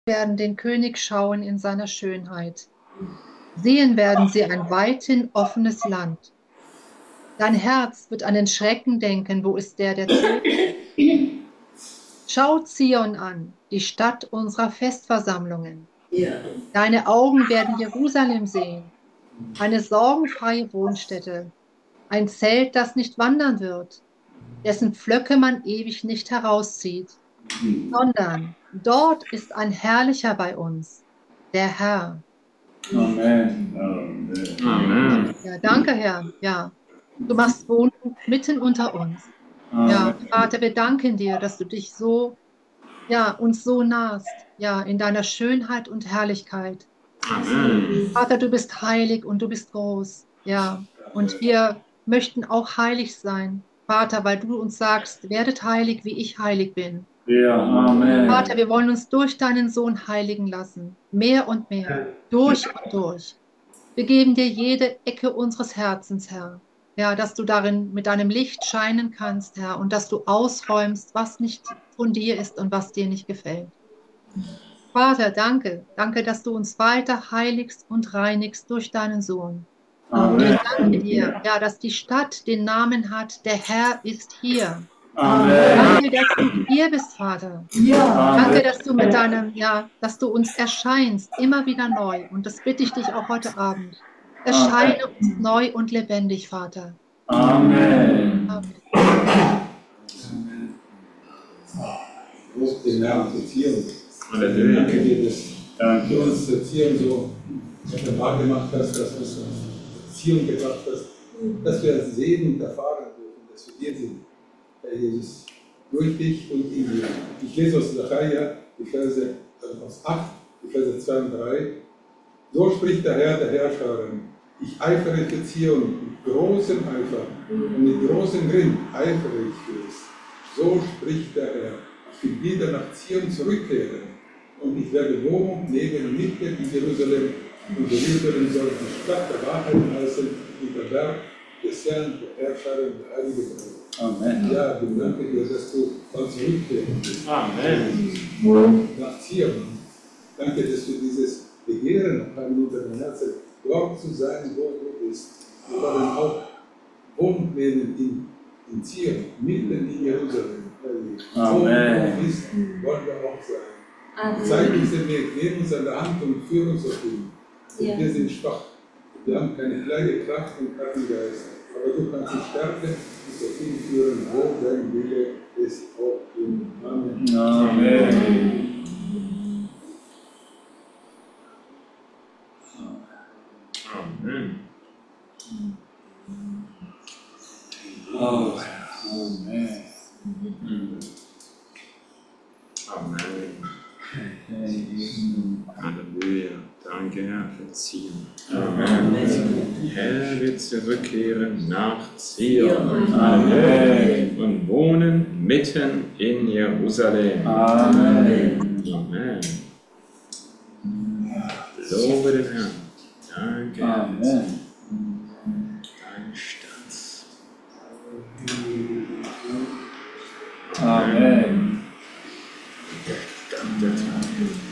werden den König schauen in seiner Schönheit. Sehen werden sie ein weithin offenes Land. Dein Herz wird an den Schrecken denken, wo ist der, der zog? Schau Zion an, die Stadt unserer Festversammlungen. Ja. Deine Augen werden Jerusalem sehen, eine sorgenfreie Wohnstätte, ein Zelt, das nicht wandern wird, dessen Pflöcke man ewig nicht herauszieht, sondern dort ist ein Herrlicher bei uns, der Herr. Amen. Amen. Ja, danke, Herr. Ja, du machst Wohnung mitten unter uns. Ja, Amen. Vater, wir danken dir, dass du dich so, ja, uns so nahst, ja, in deiner Schönheit und Herrlichkeit. Amen. Vater, du bist heilig und du bist groß. Ja, und wir möchten auch heilig sein, Vater, weil du uns sagst, werdet heilig, wie ich heilig bin. Ja, Vater, Amen. wir wollen uns durch deinen Sohn heiligen lassen, mehr und mehr, durch und durch. Wir geben dir jede Ecke unseres Herzens, Herr. Ja, dass du darin mit deinem Licht scheinen kannst, Herr, und dass du ausräumst, was nicht von dir ist und was dir nicht gefällt. Vater, danke. Danke, dass du uns weiter heiligst und reinigst durch deinen Sohn. Und ich Amen. danke dir, ja, dass die Stadt den Namen hat, der Herr ist hier. Amen. Danke, dass du hier bist, Vater. Ja. Danke, dass du mit deinem, ja, dass du uns erscheinst, immer wieder neu. Und das bitte ich dich auch heute Abend. Erscheine uns neu und lebendig, Vater. Amen. Amen. Große Namen Beziehung. Halleluja. Danke dir, dass Danke. du uns Beziehung so wunderbar gemacht hast, dass du uns Beziehung gebracht hast, dass wir als Segen erfahren dürfen, dass wir dir sind, Herr Jesus, durch dich und in dir. Ich lese aus Sacharja, die Verse aus 8, die Verse 2 und 3. So spricht der Herr der Herrscher, ich eifere für Zion mit großem Eifer und mit großem Grimm eifere ich für es. So spricht der Herr. Ich will wieder nach Zion zurückkehren und ich werde Wohnung nehmen und mitten in Jerusalem und Jerusalem soll die Stadt der Wahrheit heißen und der Berg des Herrn, der Herrscher und der Heilige Gott. Amen. Ja, ich danke dir, dass du bald zurückkehren wirst. Amen. Nach Zion. Danke, dass wir dieses Begehren haben in unserem Herzen, dort zu sein, wo du bist. Wir wollen auch Wohnung nehmen in Zion, mitten in Jerusalem. Amen. Wo du bist, wollen wir auch sein. Zeig uns den Weg, nimm uns an der Hand und führ uns dorthin. Ja. Wir sind schwach. Wir haben keine kleine Kraft und keinen Geist. Aber du kannst uns stärken und dorthin führen, wo dein Wille ist. Auch in Amen. Amen. Amen. Oh, Amen. Amen. Amen. Halleluja. Danke, Herr, für Zion. Amen. Herr wird zurückkehren nach Zion Amen. und wohnen mitten in Jerusalem. Amen. Amen. Lobe den Herrn. Danke, Herr, für Amen. deine Stadt. Amen. Der Tag.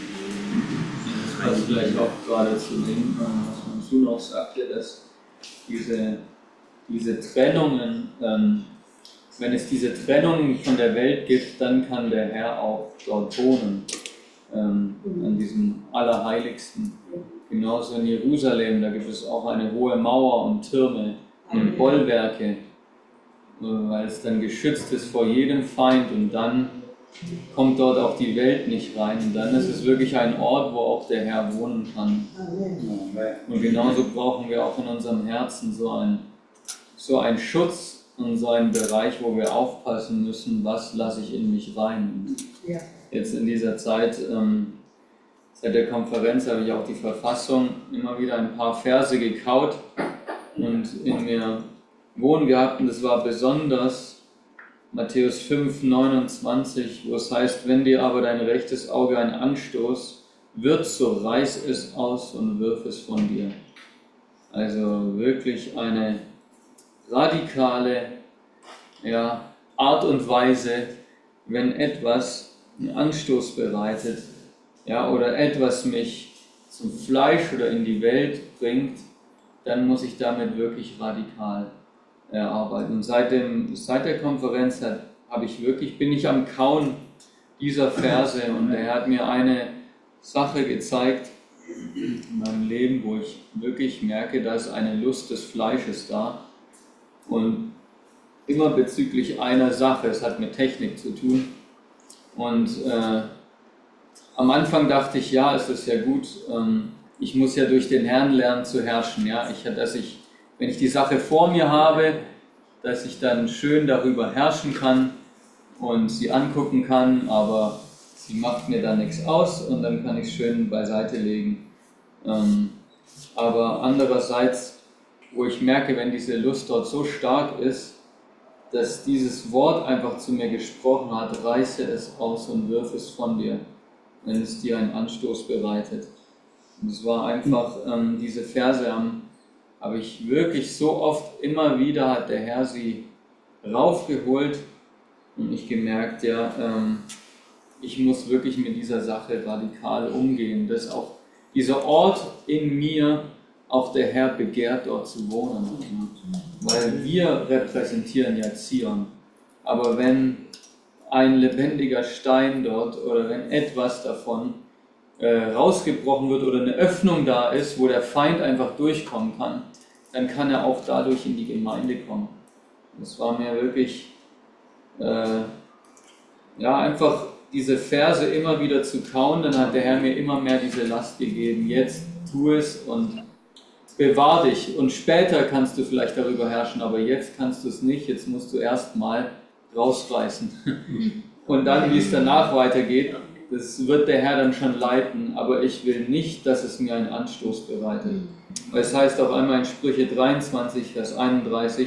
Was vielleicht auch gerade zu dem, was man so noch sagte, dass diese Trennungen, wenn es diese Trennungen von der Welt gibt, dann kann der Herr auch dort wohnen, an diesem Allerheiligsten. Genauso in Jerusalem, da gibt es auch eine hohe Mauer und Türme und Bollwerke, weil es dann geschützt ist vor jedem Feind, und dann kommt dort auch die Welt nicht rein, und dann ist es wirklich ein Ort, wo auch der Herr wohnen kann. Und genauso brauchen wir auch in unserem Herzen so einen Schutz und so einen Bereich, wo wir aufpassen müssen, was lasse ich in mich rein. Und Ja. jetzt in dieser Zeit, seit der Konferenz, habe ich auch die Verfassung immer wieder ein paar Verse gekaut und in mir wohnen gehabt, und das war besonders Matthäus 5, 29, wo es heißt, wenn dir aber dein rechtes Auge ein Anstoß wird, so reiß es aus und wirf es von dir. Also wirklich eine radikale Art und Weise, wenn etwas einen Anstoß bereitet, ja, oder etwas mich zum Fleisch oder in die Welt bringt, dann muss ich damit wirklich radikal arbeiten. Und seit der Konferenz bin ich am Kauen dieser Verse, und er hat mir eine Sache gezeigt in meinem Leben, wo ich wirklich merke, da ist eine Lust des Fleisches da, und immer bezüglich einer Sache, es hat mit Technik zu tun, und am Anfang dachte ich, ja, es ist ja gut, ich muss ja durch den Herrn lernen zu herrschen, ja, wenn ich die Sache vor mir habe, dass ich dann schön darüber herrschen kann und sie angucken kann, aber sie macht mir dann nichts aus, und dann kann ich es schön beiseite legen. Aber andererseits, wo ich merke, wenn diese Lust dort so stark ist, dass dieses Wort einfach zu mir gesprochen hat, reiße es aus und wirf es von dir, wenn es dir einen Anstoß bereitet. Und es war einfach, diese Verse habe ich wirklich so oft, immer wieder hat der Herr sie raufgeholt, und ich gemerkt, ja, ich muss wirklich mit dieser Sache radikal umgehen, dass auch dieser Ort in mir, auch der Herr begehrt, dort zu wohnen. Weil wir repräsentieren ja Zion. Aber wenn ein lebendiger Stein dort oder wenn etwas davon rausgebrochen wird oder eine Öffnung da ist, wo der Feind einfach durchkommen kann, dann kann er auch dadurch in die Gemeinde kommen. Das war mir wirklich, einfach diese Verse immer wieder zu kauen, dann hat der Herr mir immer mehr diese Last gegeben. Jetzt tu es und bewahr dich, und später kannst du vielleicht darüber herrschen, aber jetzt kannst du es nicht, jetzt musst du erst mal rausreißen. Und dann, wie es danach weitergeht, das wird der Herr dann schon leiten, aber ich will nicht, dass es mir einen Anstoß bereitet. Weil es heißt auf einmal in Sprüche 23, Vers 31,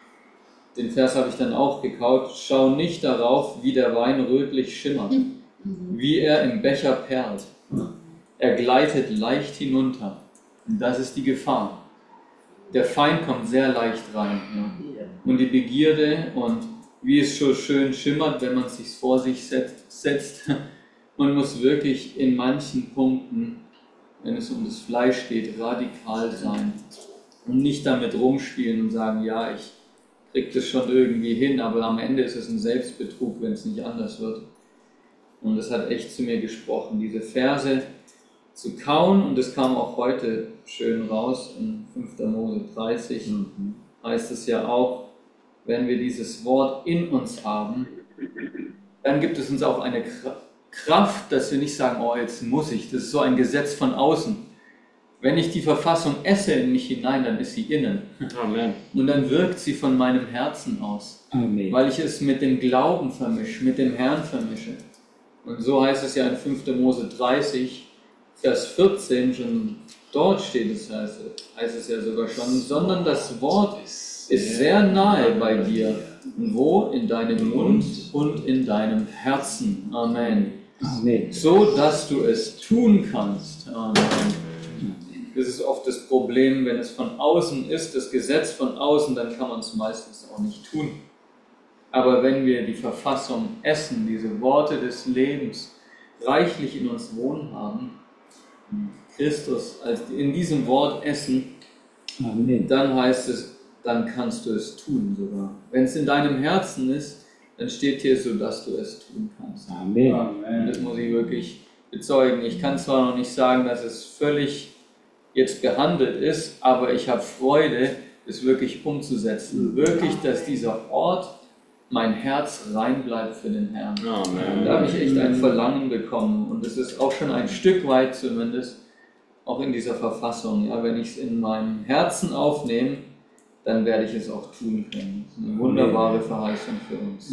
den Vers habe ich dann auch gekaut, schau nicht darauf, wie der Wein rötlich schimmert, wie er im Becher perlt. Er gleitet leicht hinunter. Und das ist die Gefahr. Der Feind kommt sehr leicht rein. Ja. Und die Begierde, und wie es so schön schimmert, wenn man es sich vor sich setzt. Man muss wirklich in manchen Punkten, wenn es um das Fleisch geht, radikal sein. Und nicht damit rumspielen und sagen, ja, ich kriege das schon irgendwie hin, aber am Ende ist es ein Selbstbetrug, wenn es nicht anders wird. Und das hat echt zu mir gesprochen, diese Verse zu kauen, und das kam auch heute schön raus in 5. Mose 30, heißt es ja auch, wenn wir dieses Wort in uns haben, dann gibt es uns auch eine Kraft, dass wir nicht sagen, oh, jetzt muss ich, das ist so ein Gesetz von außen. Wenn ich die Verfassung esse in mich hinein, dann ist sie innen. Amen. Und dann wirkt sie von meinem Herzen aus. Amen. Weil ich es mit dem Glauben vermische, mit dem Herrn vermische. Und so heißt es ja in 5. Mose 30, Vers 14, schon dort steht es, heißt es ja sogar schon, sondern das Wort ist sehr nahe bei dir. Wo? In deinem Mund und in deinem Herzen. Amen. Amen. So, dass du es tun kannst. Amen. Das ist oft das Problem, wenn es von außen ist, das Gesetz von außen, dann kann man es meistens auch nicht tun. Aber wenn wir die Verfassung essen, diese Worte des Lebens reichlich in uns wohnen haben, Christus in diesem Wort essen, Amen. Dann heißt es, dann kannst du es tun sogar. Wenn es in deinem Herzen ist, dann steht hier so, dass du es tun kannst. Amen. Und das muss ich wirklich bezeugen. Ich kann zwar noch nicht sagen, dass es völlig jetzt behandelt ist, aber ich habe Freude, es wirklich umzusetzen. Wirklich, dass dieser Ort, mein Herz rein bleibt für den Herrn. Amen. Da habe ich echt ein Verlangen bekommen, und es ist auch schon ein Stück weit zumindest, auch in dieser Verfassung. Ja, wenn ich es in meinem Herzen aufnehme, dann werde ich es auch tun können. Das ist eine wunderbare Verheißung für uns.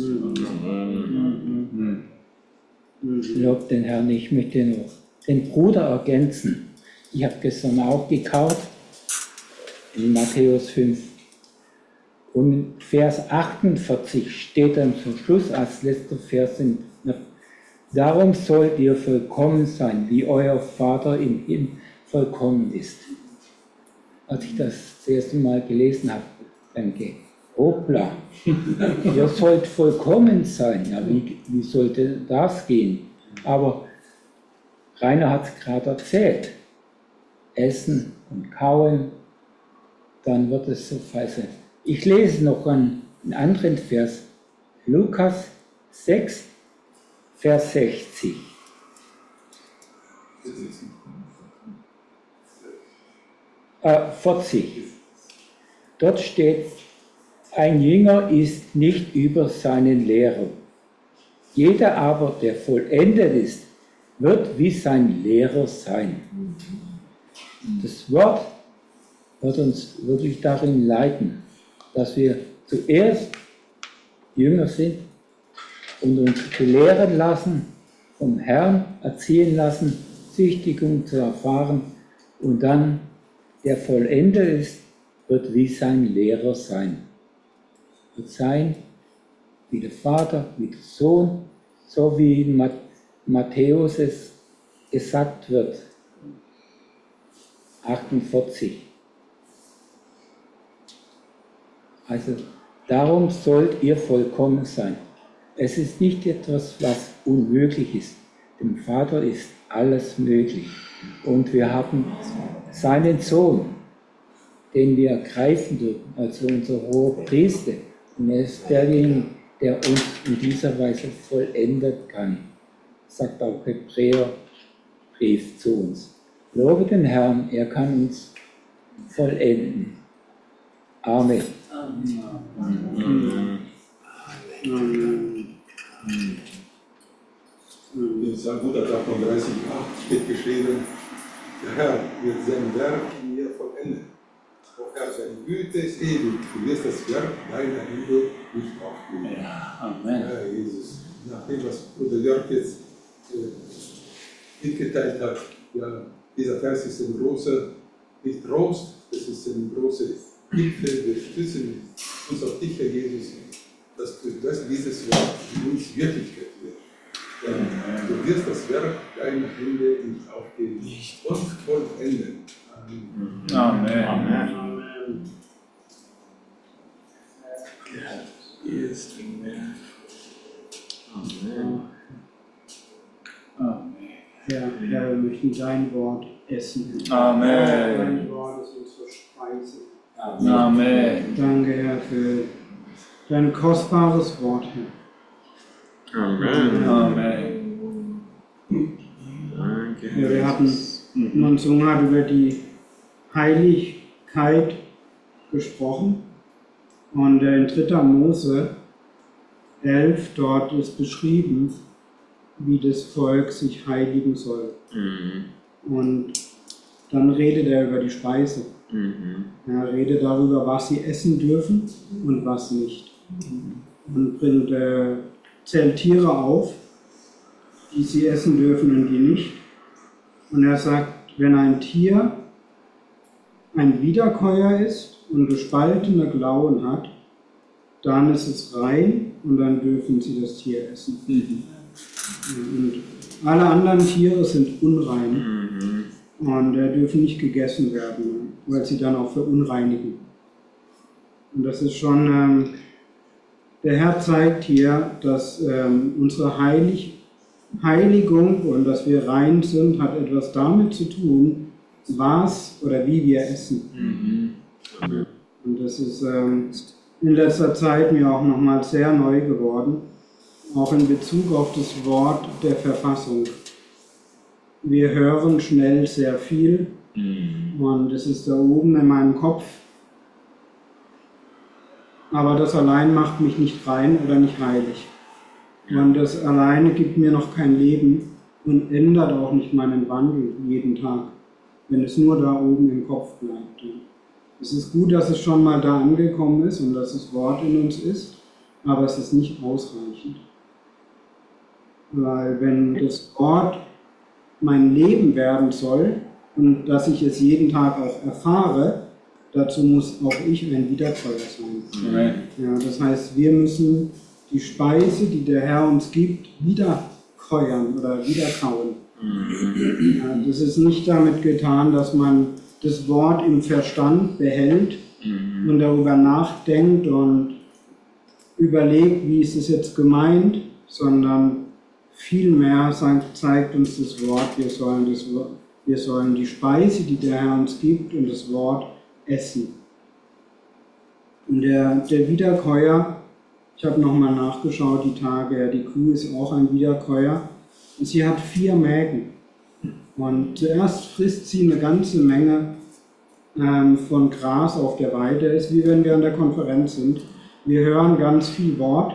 Lob den Herrn, ich möchte noch den Bruder ergänzen. Ich habe gestern auch gekaut, in Matthäus 5. Und in Vers 48 steht dann zum Schluss als letzter Vers, darum sollt ihr vollkommen sein, wie euer Vater im Himmel vollkommen ist. Als ich das erste Mal gelesen habe, denke, hoppla, ihr sollt vollkommen sein. Ja, wie sollte das gehen? Aber Rainer hat es gerade erzählt. Essen und kauen, dann wird es suffice. Ich lese noch einen anderen Vers. Lukas 6, Vers 60. Das ist 40. Dort steht, ein Jünger ist nicht über seinen Lehrer. Jeder aber, der vollendet ist, wird wie sein Lehrer sein. Das Wort wird uns wirklich darin leiten, dass wir zuerst Jünger sind und uns belehren lassen, vom Herrn erziehen lassen, Züchtigung zu erfahren und dann der vollendet ist, wird wie sein Lehrer sein. Wird sein wie der Vater, wie der Sohn, so wie in Matthäus es gesagt wird. 48. Also darum sollt ihr vollkommen sein. Es ist nicht etwas, was unmöglich ist. Dem Vater ist alles möglich. Und wir haben seinen Sohn, den wir ergreifen dürfen, also unser hoher Priester. Und er ist derjenige, der uns in dieser Weise vollendet kann. Sagt auch Hebräerbrief zu uns. Lobe den Herrn, er kann uns vollenden. Amen. in Psalm 138 steht geschrieben, der Herr wird sein Werk in mir vollenden. O Herr, seine Güte ist ewig, du wirst das Werk deiner Hände nicht aufgeben. Ja, Amen. Ja, Jesus, nach dem, was Bruder Jörg jetzt mitgeteilt hat, ja, dieser Vers ist ein großer, nicht Trost, es ist ein großer Gipfel. Wir stützen uns auf dich, Herr Jesus, dass dieses Wort in uns Wirklichkeit wird. Ja, du wirst das Werk deiner Hände nicht aufgeben und vollenden. Amen. Amen. Amen. Ist Amen. Amen. Herr, wir möchten dein Wort essen. Amen. Dein Wort ist unsere Speise. Amen. Danke, Herr, für dein kostbares Wort, Herr. Amen. Amen. Danke. Ja, wir hatten, Monsung hat über die Heiligkeit gesprochen und in 3. Mose 11, dort ist beschrieben, wie das Volk sich heiligen soll. Und dann redet er über die Speise. Er redet darüber, was sie essen dürfen und was nicht. Und zählt Tiere auf, die sie essen dürfen und die nicht. Und er sagt, wenn ein Tier ein Wiederkäuer ist und gespaltene Klauen hat, dann ist es rein und dann dürfen sie das Tier essen. Und alle anderen Tiere sind unrein und dürfen nicht gegessen werden, weil sie dann auch verunreinigen. Und das ist schon, der Herr zeigt hier, dass unsere Heiligung und dass wir rein sind, hat etwas damit zu tun, was oder wie wir essen. Und das ist in letzter Zeit mir auch nochmal sehr neu geworden, auch in Bezug auf das Wort der Verfassung. Wir hören schnell sehr viel und es ist da oben in meinem Kopf, aber das allein macht mich nicht rein oder nicht heilig. Und das alleine gibt mir noch kein Leben und ändert auch nicht meinen Wandel jeden Tag, wenn es nur da oben im Kopf bleibt. Es ist gut, dass es schon mal da angekommen ist und dass das Wort in uns ist, aber es ist nicht ausreichend. Weil wenn das Wort mein Leben werden soll und dass ich es jeden Tag auch erfahre, dazu muss auch ich ein Wiederkäuer sein. Ja, das heißt, wir müssen die Speise, die der Herr uns gibt, wiederkäuern oder wiederkauen. Ja, das ist nicht damit getan, dass man das Wort im Verstand behält und darüber nachdenkt und überlegt, wie ist es jetzt gemeint, sondern Vielmehr zeigt uns das Wort, wir sollen die Speise, die der Herr uns gibt, und das Wort essen. Und der Wiederkäuer, ich habe nochmal nachgeschaut die Tage, die Kuh ist auch ein Wiederkäuer, und sie hat 4 Mägen. Und zuerst frisst sie eine ganze Menge von Gras auf der Weide. Es ist wie wenn wir an der Konferenz sind. Wir hören ganz viel Wort,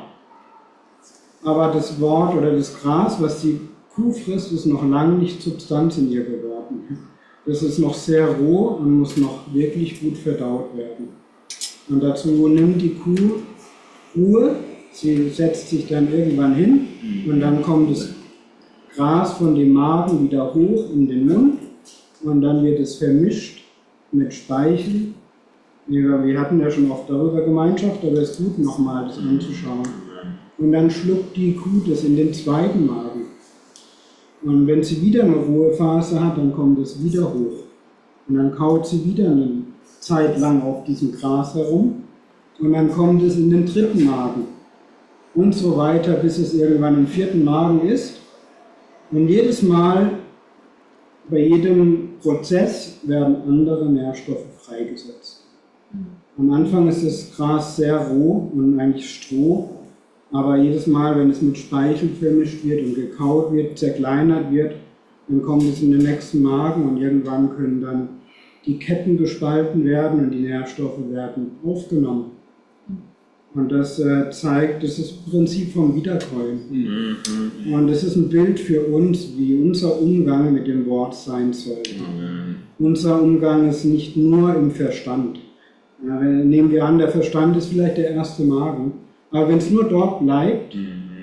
aber das Wort oder das Gras, was die Kuh frisst, ist noch lange nicht Substanz in ihr geworden. Das ist noch sehr roh und muss noch wirklich gut verdaut werden. Und dazu nimmt die Kuh Ruhe, sie setzt sich dann irgendwann hin und dann kommt das Gras von dem Magen wieder hoch in den Mund und dann wird es vermischt mit Speichel. Wir hatten ja schon oft darüber Gemeinschaft, aber es ist gut, nochmal das anzuschauen. Und dann schluckt die Kuh das in den zweiten Magen. Und wenn sie wieder eine Ruhephase hat, dann kommt es wieder hoch. Und dann kaut sie wieder eine Zeit lang auf diesem Gras herum. Und dann kommt es in den dritten Magen. Und so weiter, bis es irgendwann im vierten Magen ist. Und jedes Mal, bei jedem Prozess, werden andere Nährstoffe freigesetzt. Am Anfang ist das Gras sehr roh und eigentlich Stroh. Aber jedes Mal, wenn es mit Speichel vermischt wird und gekaut wird, zerkleinert wird, dann kommt es in den nächsten Magen und irgendwann können dann die Ketten gespalten werden und die Nährstoffe werden aufgenommen. Und das zeigt, das ist das Prinzip vom Wiederkäuen. Und das ist ein Bild für uns, wie unser Umgang mit dem Wort sein soll. Unser Umgang ist nicht nur im Verstand. Ja, nehmen wir an, der Verstand ist vielleicht der erste Magen. Aber wenn es nur dort bleibt,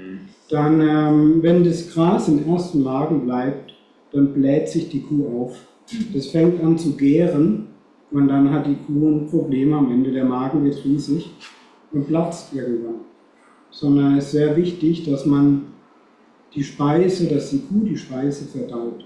dann, wenn das Gras im ersten Magen bleibt, dann bläht sich die Kuh auf. Das fängt an zu gären und dann hat die Kuh ein Problem am Ende. Der Magen wird riesig und platzt irgendwann. Sondern es ist sehr wichtig, dass man dass die Kuh die Speise verdaut.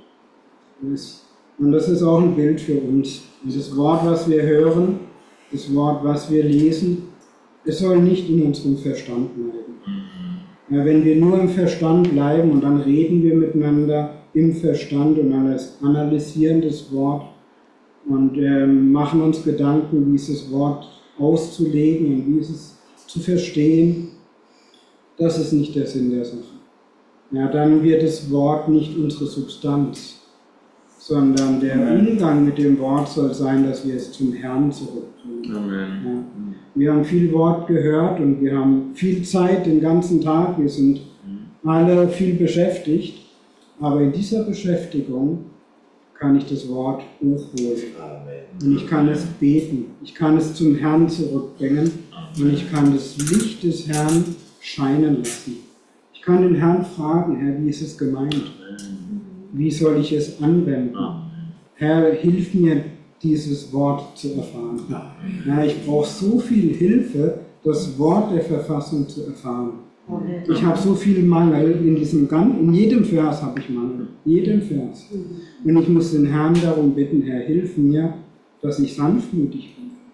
Und das ist auch ein Bild für uns. Und das Wort, was wir hören, das Wort, was wir lesen, es soll nicht in unserem Verstand bleiben. Ja, wenn wir nur im Verstand bleiben und dann reden wir miteinander im Verstand und analysieren das Wort und machen uns Gedanken, wie ist das Wort auszulegen und wie ist es zu verstehen, das ist nicht der Sinn der Sache. Ja, dann wird das Wort nicht unsere Substanz, sondern der Umgang mit dem Wort soll sein, dass wir es zum Herrn zurückbringen. Amen. Ja. Wir haben viel Wort gehört und wir haben viel Zeit den ganzen Tag, wir sind alle viel beschäftigt, aber in dieser Beschäftigung kann ich das Wort hochholen. Und ich kann es beten, ich kann es zum Herrn zurückbringen und ich kann das Licht des Herrn scheinen lassen. Ich kann den Herrn fragen, Herr, wie ist es gemeint? Wie soll ich es anwenden? Herr, hilf mir, dieses Wort zu erfahren. Ja, ich brauche so viel Hilfe, das Wort der Verfassung zu erfahren. Ich habe so viel Mangel, in jedem Vers habe ich Mangel, jedem Vers. Und ich muss den Herrn darum bitten, Herr, hilf mir, dass ich sanftmütig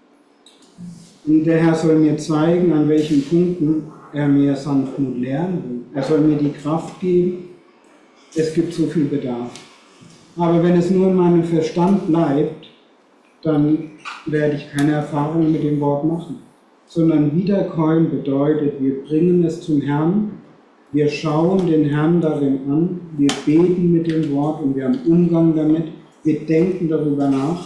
bin. Und der Herr soll mir zeigen, an welchen Punkten er mir Sanftmut lernen will. Er soll mir die Kraft geben. Es gibt so viel Bedarf. Aber wenn es nur in meinem Verstand bleibt, dann werde ich keine Erfahrung mit dem Wort machen. Sondern Wiederkäuen bedeutet, wir bringen es zum Herrn, wir schauen den Herrn darin an, wir beten mit dem Wort und wir haben Umgang damit, wir denken darüber nach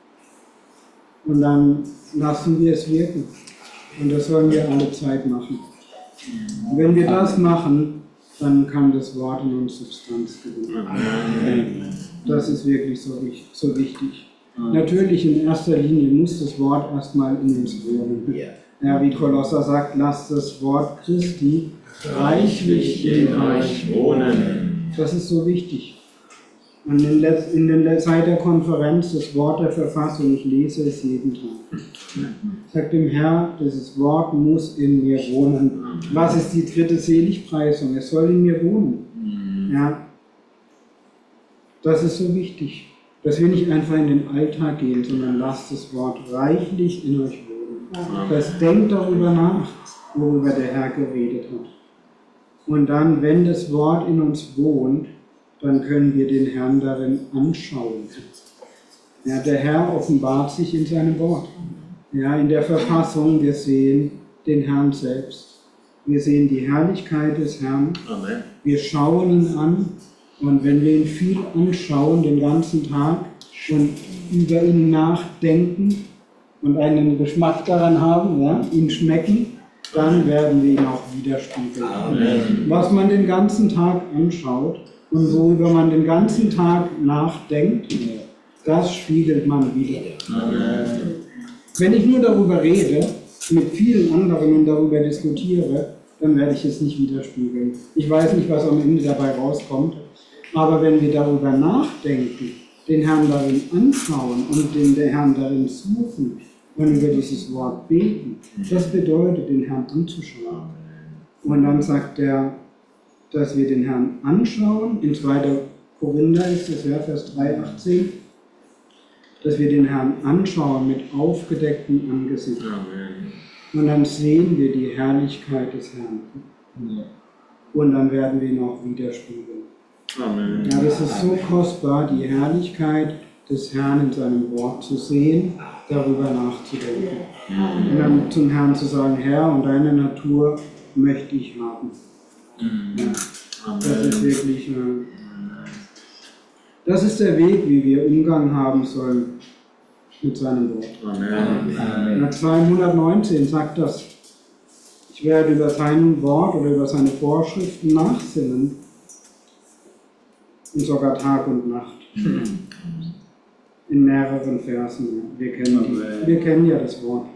und dann lassen wir es wirken. Und das sollen wir alle Zeit machen. Und wenn wir das machen, dann kann das Wort in uns Substanz gewinnen. Das ist wirklich so wichtig. Natürlich in erster Linie muss das Wort erstmal in uns wohnen. Ja, wie Kolosser sagt, lasst das Wort Christi reichlich in euch wohnen. Das ist so wichtig. Und in der Zeit der Konferenz, das Wort der Verfassung, ich lese es jeden Tag. Sagt dem Herr, dieses Wort muss in mir wohnen. Was ist die dritte Seligpreisung? Es soll in mir wohnen. Ja. Das ist so wichtig, dass wir nicht einfach in den Alltag gehen, sondern lasst das Wort reichlich in euch wohnen. Das denkt darüber nach, worüber der Herr geredet hat. Und dann, wenn das Wort in uns wohnt, dann können wir den Herrn darin anschauen. Ja, der Herr offenbart sich in seinem Wort. Ja, in der Verfassung, wir sehen den Herrn selbst. Wir sehen die Herrlichkeit des Herrn. Amen. Wir schauen ihn an. Und wenn wir ihn viel anschauen, den ganzen Tag, und über ihn nachdenken und einen Geschmack daran haben, ja, ihn schmecken, dann werden wir ihn auch widerspiegeln. Amen. Was man den ganzen Tag anschaut und worüber man den ganzen Tag nachdenkt, das spiegelt man wieder. Amen. Wenn ich nur darüber rede, mit vielen anderen und darüber diskutiere, dann werde ich es nicht widerspiegeln. Ich weiß nicht, was am Ende dabei rauskommt, aber wenn wir darüber nachdenken, den Herrn darin anschauen und den Herrn darin suchen und über dieses Wort beten, das bedeutet, den Herrn anzuschauen. Und dann sagt er, dass wir den Herrn anschauen, in 2. Korinther ist es, ja, Vers 3, 18, dass wir den Herrn anschauen mit aufgedecktem Angesicht. Amen. Und dann sehen wir die Herrlichkeit des Herrn. Und dann werden wir ihn auch widerspiegeln. Amen. Ja, das ist so kostbar, die Herrlichkeit des Herrn in seinem Wort zu sehen, darüber nachzudenken. Und dann zum Herrn zu sagen, Herr, und deine Natur möchte ich haben. Ja, das ist wirklich, das ist der Weg, wie wir Umgang haben sollen mit seinem Wort. Amen. Ja, Psalm 119 sagt das. Ich werde über sein Wort oder über seine Vorschriften nachsinnen. Und sogar Tag und Nacht. In mehreren Versen. Wir kennen ja das Wort.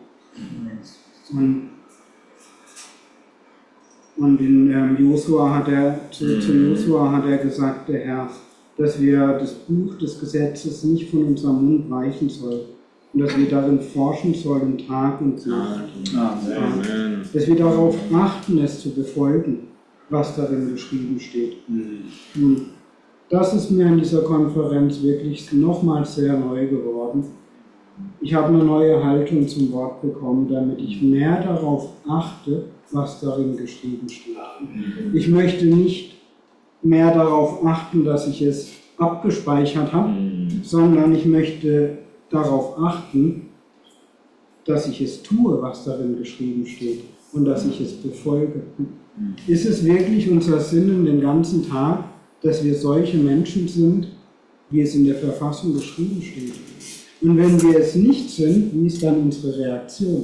Und in Josua hat er, zu Josua hat er gesagt, der Herr, dass wir das Buch des Gesetzes nicht von unserem Mund weichen sollen. Und dass wir darin forschen sollen, Tag und Nacht. Amen. Dass wir darauf achten, es zu befolgen, was darin geschrieben steht. Und das ist mir in dieser Konferenz wirklich nochmals sehr neu geworden. Ich habe eine neue Haltung zum Wort bekommen, damit ich mehr darauf achte, was darin geschrieben steht. Ich möchte nicht mehr darauf achten, dass ich es abgespeichert habe, sondern ich möchte darauf achten, dass ich es tue, was darin geschrieben steht und dass ich es befolge. Ist es wirklich unser Sinnen den ganzen Tag, dass wir solche Menschen sind, wie es in der Verfassung geschrieben steht? Und wenn wir es nicht sind, wie ist dann unsere Reaktion?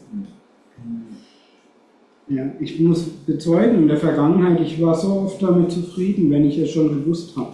Ja, ich muss bezeugen, in der Vergangenheit, ich war so oft damit zufrieden, wenn ich es schon gewusst habe.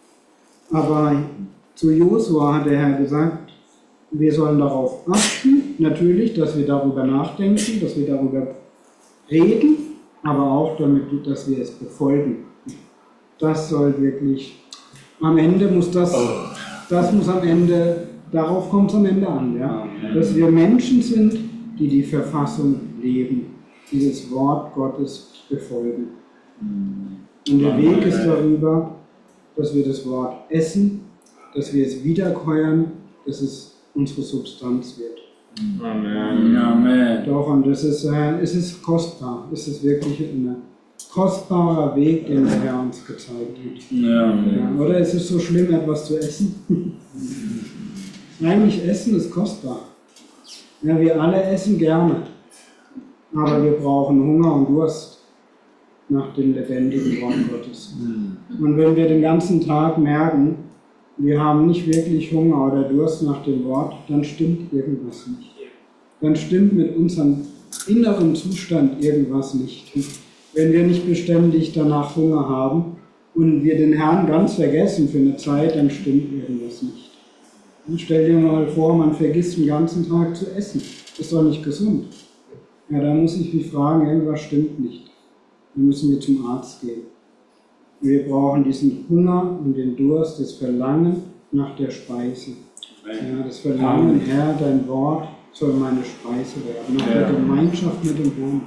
Aber zu Josua hat der Herr gesagt, wir sollen darauf achten, natürlich, dass wir darüber nachdenken, dass wir darüber reden, aber auch damit, dass wir es befolgen. Das soll wirklich, am Ende muss das muss am Ende, darauf kommt es am Ende an, ja? Dass wir Menschen sind, die die Verfassung leben, dieses Wort Gottes befolgen. Und der Weg ist darüber, dass wir das Wort essen, dass wir es wiederkäuen, dass es unsere Substanz wird. Amen. Amen. Doch, und es ist kostbar, es ist wirklich ein kostbarer Weg, den der Herr uns gezeigt hat. Ja, oder ist es so schlimm, etwas zu essen? Eigentlich Essen ist kostbar. Ja, wir alle essen gerne, aber wir brauchen Hunger und Durst nach dem lebendigen Wort Gottes. Und wenn wir den ganzen Tag merken, wir haben nicht wirklich Hunger oder Durst nach dem Wort, dann stimmt irgendwas nicht. Dann stimmt mit unserem inneren Zustand irgendwas nicht. Wenn wir nicht beständig danach Hunger haben und wir den Herrn ganz vergessen für eine Zeit, dann stimmt irgendwas nicht. Und stell dir mal vor, man vergisst den ganzen Tag zu essen. Das ist doch nicht gesund. Ja, da muss ich mich fragen, irgendwas stimmt nicht. Dann müssen wir zum Arzt gehen. Wir brauchen diesen Hunger und den Durst, das Verlangen nach der Speise. Ja, das Verlangen, Herr, dein Wort soll meine Speise werden, nach der Gemeinschaft mit dem Herrn.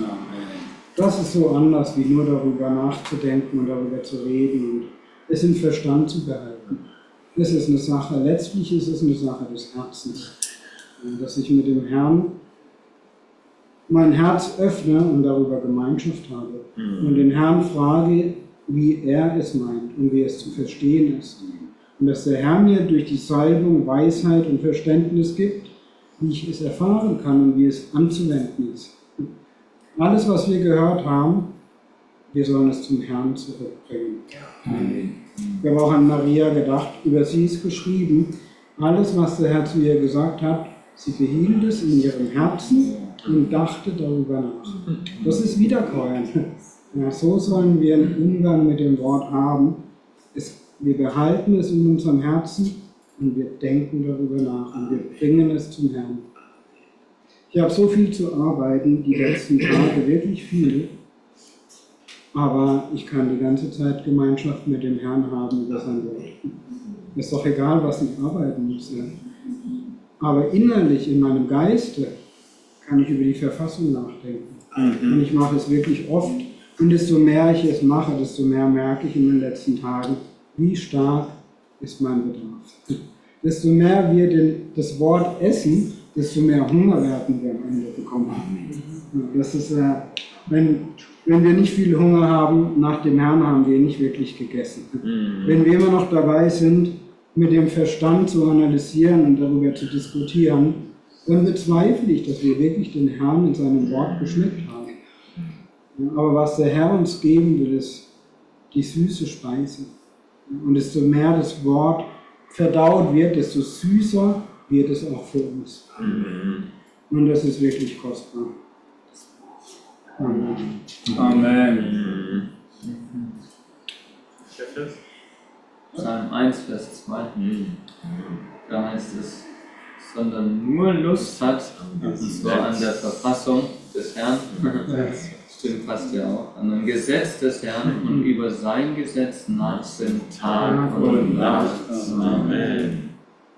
Das ist so anders, wie nur darüber nachzudenken und darüber zu reden und es im Verstand zu behalten. Das ist eine Sache, letztlich ist es eine Sache des Herzens, dass ich mit dem Herrn mein Herz öffne und darüber Gemeinschaft habe und den Herrn frage, wie er es meint und wie es zu verstehen ist. Und dass der Herr mir durch die Salbung Weisheit und Verständnis gibt, wie ich es erfahren kann und wie es anzuwenden ist. Alles, was wir gehört haben, wir sollen es zum Herrn zurückbringen. Amen. Ich habe auch an Maria gedacht, über sie ist geschrieben, alles, was der Herr zu ihr gesagt hat, sie behielt es in ihrem Herzen und dachte darüber nach. Das ist Wiederkäuen. Ja, so sollen wir einen Umgang mit dem Wort haben. Wir behalten es in unserem Herzen und wir denken darüber nach und wir bringen es zum Herrn. Ich habe so viel zu arbeiten, die letzten Tage, wirklich viel. Aber ich kann die ganze Zeit Gemeinschaft mit dem Herrn haben über sein Wort. Ist doch egal, was ich arbeiten muss. Ja. Aber innerlich, in meinem Geiste, kann ich über die Verfassung nachdenken. Und ich mache es wirklich oft. Und desto mehr ich es mache, desto mehr merke ich in den letzten Tagen, wie stark ist mein Bedarf. Desto mehr wir das Wort essen, desto mehr Hunger werden wir am Ende bekommen. Das ist, wenn wir nicht viel Hunger haben, nach dem Herrn haben wir nicht wirklich gegessen. Wenn wir immer noch dabei sind, mit dem Verstand zu analysieren und darüber zu diskutieren, dann bezweifle ich, dass wir wirklich den Herrn in seinem Wort geschmeckt haben. Aber was der Herr uns geben will, ist die süße Speise. Und desto mehr das Wort verdaut wird, desto süßer wird es auch für uns. Und das ist wirklich kostbar. Amen. Amen. Psalm 1, Vers 2. Da heißt es, sondern nur Lust hat, und zwar an der Verfassung des Herrn, stimmt fast ja auch, an dem Gesetz des Herrn und über sein Gesetz nachsinnen Tag und Nacht. Amen.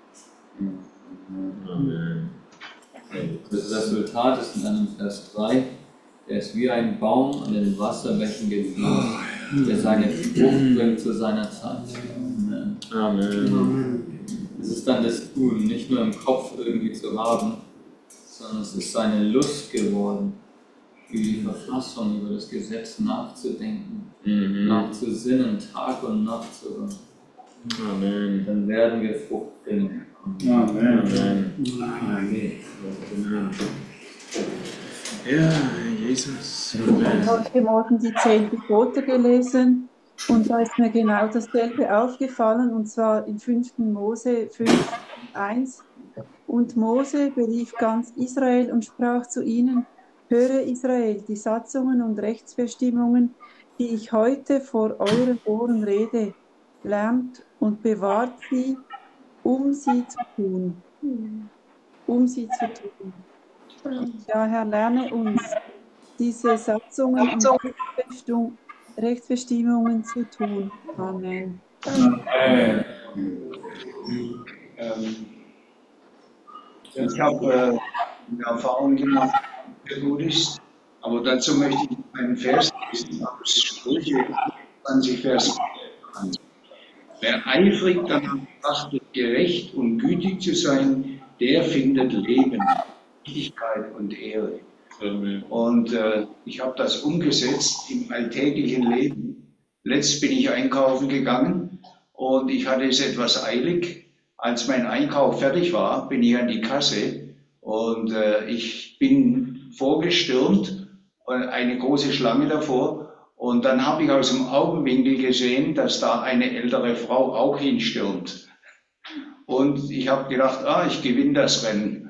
Amen. Das Resultat ist in einem Vers 3, der ist wie ein Baum an den Wasserbächen gepflanzt, der seine Frucht bringt zu seiner Zeit. Amen. Amen. Es ist dann das Tun, nicht nur im Kopf irgendwie zu haben, sondern es ist seine Lust geworden, über die Verfassung, über das Gesetz nachzudenken, nachzusinnen, Tag und Nacht sogar. Amen. Dann werden wir Frucht bringen. Amen. Amen. Amen. Ja, Jesus. Ich habe heute Morgen die 10 Gebote gelesen und da ist mir genau dasselbe aufgefallen, und zwar in 5. Mose 5,1. Und Mose berief ganz Israel und sprach zu ihnen: Höre Israel, die Satzungen und Rechtsbestimmungen, die ich heute vor euren Ohren rede, lernt und bewahrt sie, um sie zu tun. Um sie zu tun. Ja, Herr, lerne uns, diese Satzungen und Rechtsbestimmungen zu tun. Amen. Amen. Ich habe eine Erfahrung gemacht, die gut ist, aber dazu möchte ich einen Vers lesen aus Sprüche 20, Vers 1. Wer eifrig danach trachtet, gerecht und gütig zu sein, der findet Leben, Gerechtigkeit und Ehre. Und ich habe das umgesetzt im alltäglichen Leben. Letzt bin ich einkaufen gegangen und ich hatte es etwas eilig. Als mein Einkauf fertig war, bin ich an die Kasse und ich bin vorgestürmt, eine große Schlange davor. Und dann habe ich aus dem Augenwinkel gesehen, dass da eine ältere Frau auch hinstürmt. Und ich habe gedacht, ich gewinne das Rennen.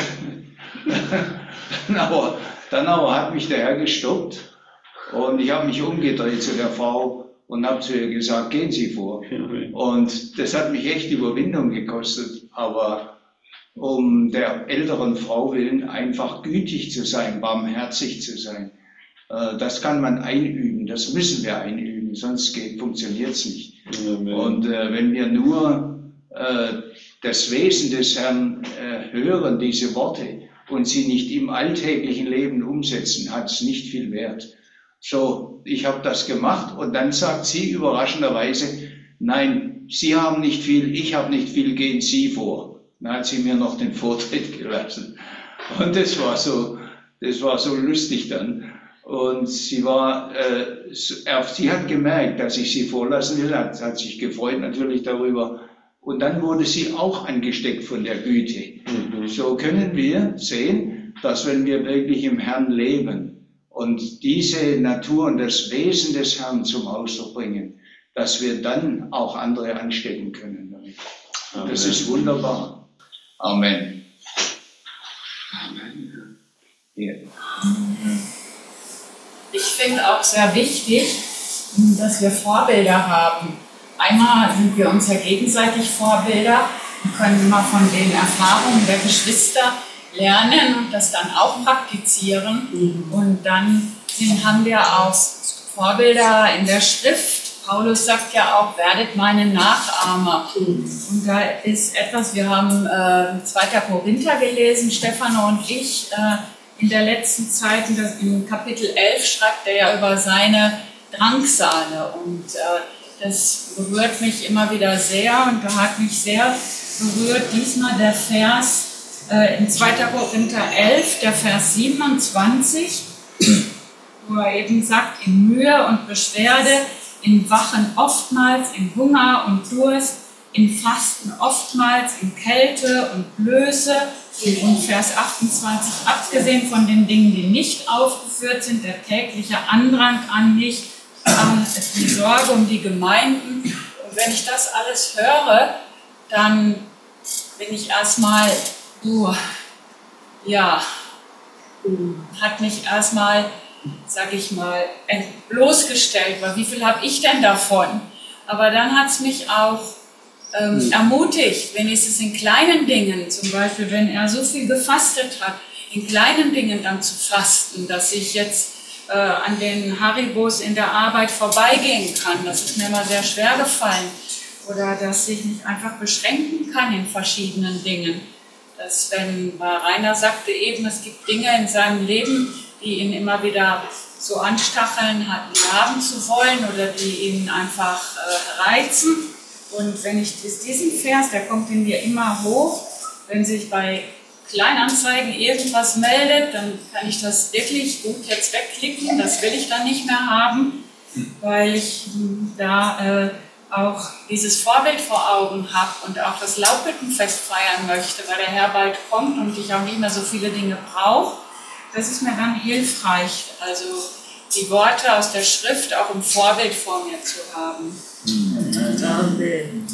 Dann aber hat mich der Herr gestoppt und ich habe mich umgedreht zu der Frau und habe zu ihr gesagt, gehen Sie vor. Und das hat mich echt Überwindung gekostet, aber um der älteren Frau willen einfach gütig zu sein, barmherzig zu sein. Das kann man einüben, das müssen wir einüben, sonst funktioniert es nicht. Und wenn wir nur das Wesen des Herrn hören, diese Worte, und sie nicht im alltäglichen Leben umsetzen, hat es nicht viel Wert. So, ich habe das gemacht und dann sagt sie überraschenderweise, nein, Sie haben nicht viel, ich habe nicht viel, gehen Sie vor. Dann hat sie mir noch den Vortritt gelassen. Und das war so, Das war so lustig dann. Und sie hat gemerkt, dass ich sie vorlassen will, hat sich gefreut natürlich darüber. Und dann wurde sie auch angesteckt von der Güte. So können wir sehen, dass wenn wir wirklich im Herrn leben und diese Natur und das Wesen des Herrn zum Ausdruck bringen, dass wir dann auch andere anstecken können damit. Das ist wunderbar. Amen. Amen. Ja. Ich finde auch sehr wichtig, dass wir Vorbilder haben. Einmal sind wir uns ja gegenseitig Vorbilder und können immer von den Erfahrungen der Geschwister lernen und das dann auch praktizieren. Und dann haben wir auch Vorbilder in der Schrift. Paulus sagt ja auch, werdet meine Nachahmer. Und da ist etwas, wir haben 2. Korinther gelesen, Stefano und ich, in der letzten Zeit, im Kapitel 11 schreibt er ja über seine Drangsale und das berührt mich immer wieder sehr und da hat mich sehr berührt diesmal der Vers in 2. Korinther 11, der Vers 27, wo er eben sagt, in Mühe und Beschwerde, in Wachen oftmals, in Hunger und Durst, in Fasten oftmals, in Kälte und Blöße. Und Vers 28, abgesehen von den Dingen, die nicht aufgeführt sind, der tägliche Andrang an mich, die Sorge um die Gemeinden. Und wenn ich das alles höre, dann bin ich erstmal, hat mich erstmal, sag ich mal, bloßgestellt, weil wie viel habe ich denn davon? Aber dann hat es mich auch ermutigt, wenigstens in kleinen Dingen, zum Beispiel, wenn er so viel gefastet hat, in kleinen Dingen dann zu fasten, dass ich jetzt an den Haribos in der Arbeit vorbeigehen kann. Das ist mir immer sehr schwer gefallen. Oder dass ich mich einfach beschränken kann in verschiedenen Dingen. Dass weil Rainer sagte eben, es gibt Dinge in seinem Leben, die ihn immer wieder so anstacheln, haben zu wollen oder die ihn einfach reizen. Und wenn ich diesen Vers, der kommt in mir immer hoch, wenn sich bei Kleinanzeigen irgendwas meldet, dann kann ich das wirklich gut jetzt wegklicken, das will ich dann nicht mehr haben, weil ich da auch dieses Vorbild vor Augen habe und auch das Laubhüttenfest feiern möchte, weil der Herr bald kommt und ich auch nicht mehr so viele Dinge brauche. Das ist mir dann hilfreich, also die Worte aus der Schrift auch im Vorbild vor mir zu haben. Amen.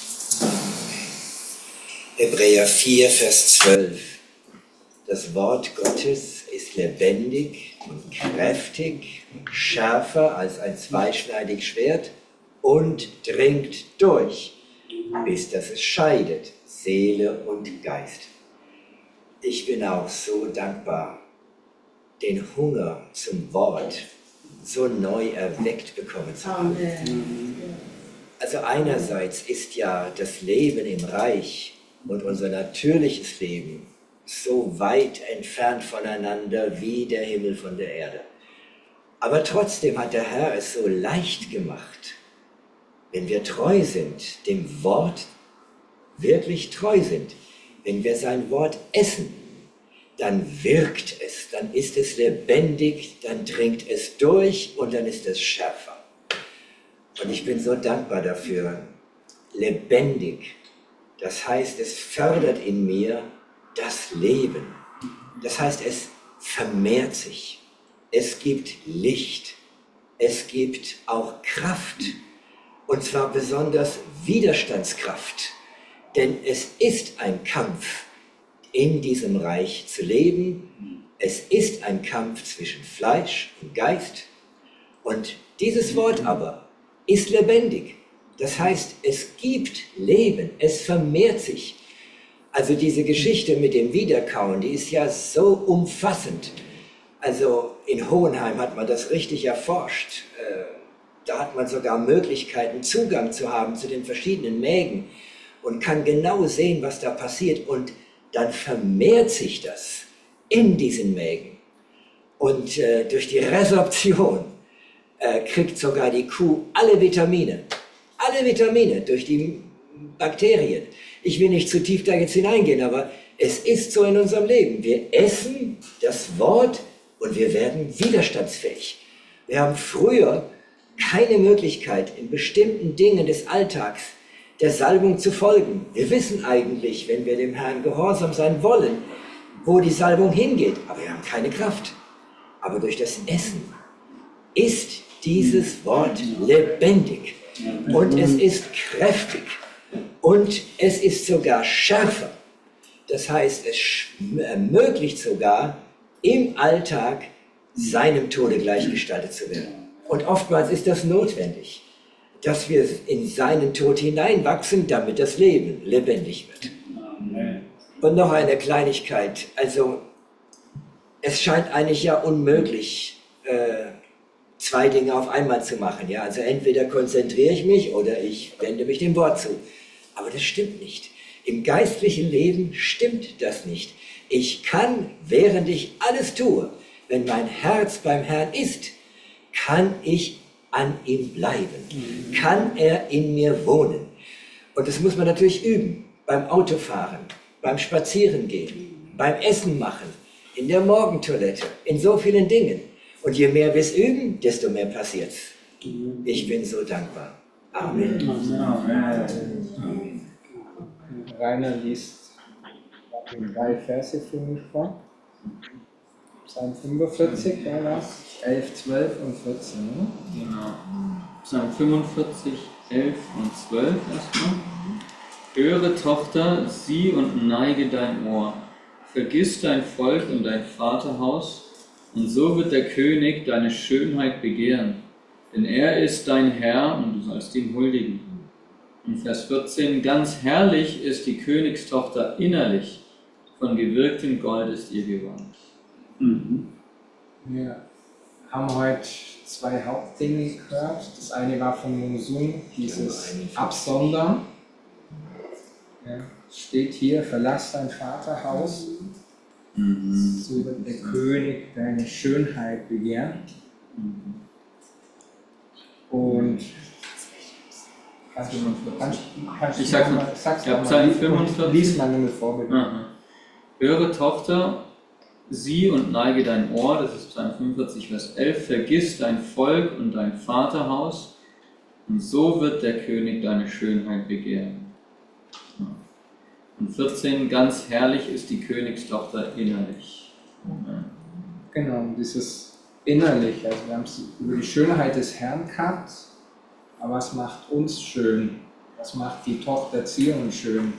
Hebräer 4, Vers 12. Das Wort Gottes ist lebendig und kräftig, schärfer als ein zweischneidiges Schwert und dringt durch, bis dass es scheidet, Seele und Geist. Ich bin auch so dankbar, den Hunger zum Wort so neu erweckt bekommen zu haben. Also einerseits ist ja das Leben im Reich und unser natürliches Leben so weit entfernt voneinander wie der Himmel von der Erde. Aber trotzdem hat der Herr es so leicht gemacht, wenn wir treu sind, dem Wort wirklich treu sind, wenn wir sein Wort essen, dann wirkt es, dann ist es lebendig, dann dringt es durch und dann ist es schärfer. Und ich bin so dankbar dafür. Lebendig, das heißt, es fördert in mir das Leben. Das heißt, es vermehrt sich. Es gibt Licht. Es gibt auch Kraft. Und zwar besonders Widerstandskraft. Denn es ist ein Kampf, in diesem Reich zu leben. Es ist ein Kampf zwischen Fleisch und Geist. Und dieses Wort aber ist lebendig. Das heißt, es gibt Leben, es vermehrt sich. Also diese Geschichte mit dem Wiederkauen, die ist ja so umfassend. Also in Hohenheim hat man das richtig erforscht. Da hat man sogar Möglichkeiten, Zugang zu haben zu den verschiedenen Mägen und kann genau sehen, was da passiert. Und dann vermehrt sich das in diesen Mägen. Und durch die Resorption kriegt sogar die Kuh alle Vitamine durch die Bakterien. Ich will nicht zu tief da jetzt hineingehen, aber Es ist so in unserem Leben. Wir essen das Wort und wir werden widerstandsfähig. Wir haben früher keine Möglichkeit, in bestimmten Dingen des Alltags der Salbung zu folgen. Wir wissen eigentlich, wenn wir dem Herrn gehorsam sein wollen, wo die Salbung hingeht, aber wir haben keine Kraft. Aber durch das Essen ist dieses Wort lebendig und es ist kräftig und es ist sogar schärfer. Das heißt, es ermöglicht sogar im Alltag seinem Tode gleichgestaltet zu werden. Und oftmals ist das notwendig, dass wir in seinen Tod hineinwachsen, damit das Leben lebendig wird. Und noch eine Kleinigkeit, also es scheint eigentlich ja unmöglich, zwei Dinge auf einmal zu machen. Ja? Also entweder konzentriere ich mich oder ich wende mich dem Wort zu. Aber das stimmt nicht. Im geistlichen Leben stimmt das nicht. Ich kann, während ich alles tue, wenn mein Herz beim Herrn ist, kann ich an ihm bleiben, kann er in mir wohnen. Und das muss man natürlich üben, beim Autofahren, beim Spazierengehen, beim Essen machen, in der Morgentoilette, in so vielen Dingen. Und je mehr wir es üben, desto mehr passiert's. Ich bin so dankbar. Amen. Amen. Rainer liest 3 Verse für mich vor. Psalm 45, war das? 11, 12 und 14, oder? Genau. Psalm 45, 11 und 12 erstmal. Höre, Tochter, sieh und neige dein Ohr. Vergiss dein Volk und dein Vaterhaus, und so wird der König deine Schönheit begehren. Denn er ist dein Herr und du sollst ihm huldigen. Und Vers 14, ganz herrlich ist die Königstochter innerlich, von gewirktem Gold ist ihr Gewand. Wir haben heute 2 Hauptdinge gehört. Das eine war von Monsung, dieses Absondern. Ja, steht hier, verlass dein Vaterhaus, so wird der König deine Schönheit begehren. Und ich sag's Psalm 45. Lies mal nur vor, bitte. Höre, Tochter, sieh und neige dein Ohr, das ist Psalm 45, Vers 11, vergiss dein Volk und dein Vaterhaus, und so wird der König deine Schönheit begehren. Und 14, ganz herrlich ist die Königstochter innerlich. Genau, dieses innerlich, also wir haben es über die Schönheit des Herrn gehabt, aber was macht uns schön? Was macht die Tochter Zion schön?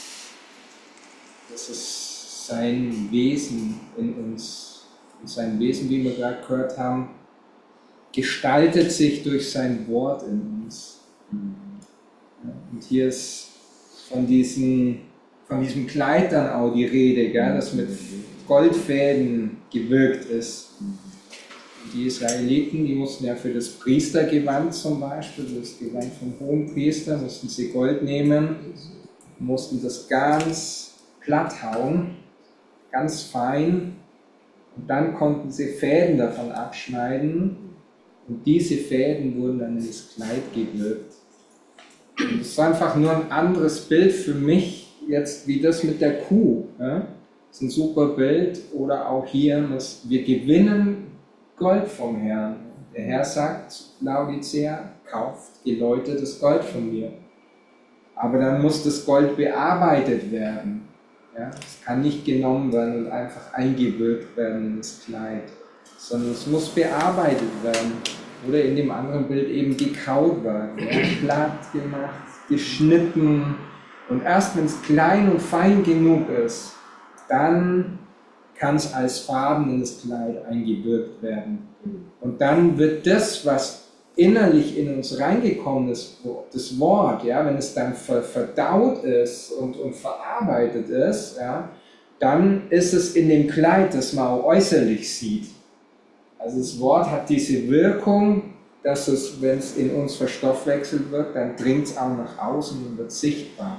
Das ist sein Wesen in uns. Und sein Wesen, wie wir gerade gehört haben, gestaltet sich durch sein Wort in uns. Und hier ist von diesem Kleid dann auch die Rede, gell, das mit Goldfäden gewirkt ist. Die Israeliten, die mussten ja für das Priestergewand zum Beispiel, das Gewand vom Hohenpriester, mussten sie Gold nehmen, mussten das ganz platt hauen, ganz fein, und dann konnten sie Fäden davon abschneiden und diese Fäden wurden dann in das Kleid gewirkt. Und das ist einfach nur ein anderes Bild für mich jetzt wie das mit der Kuh. Ja? Das ist ein super Bild. Oder auch hier, wir gewinnen Gold vom Herrn. Der Herr sagt, Laodicea, kauft geläutertes Gold von mir. Aber dann muss das Gold bearbeitet werden. Ja? Es kann nicht genommen werden und einfach eingewirkt werden in das Kleid, sondern es muss bearbeitet werden. Oder in dem anderen Bild eben gekaut werden, ja? Platt gemacht, geschnitten. Und erst wenn es klein und fein genug ist, dann kann es als Farben in das Kleid eingewirkt werden. Und dann wird das, was innerlich in uns reingekommen ist, das Wort, ja, wenn es dann verdaut ist und verarbeitet ist, ja, dann ist es in dem Kleid, das man auch äußerlich sieht. Also das Wort hat diese Wirkung, dass es, wenn es in uns verstoffwechselt wird, dann dringt es auch nach außen und wird sichtbar.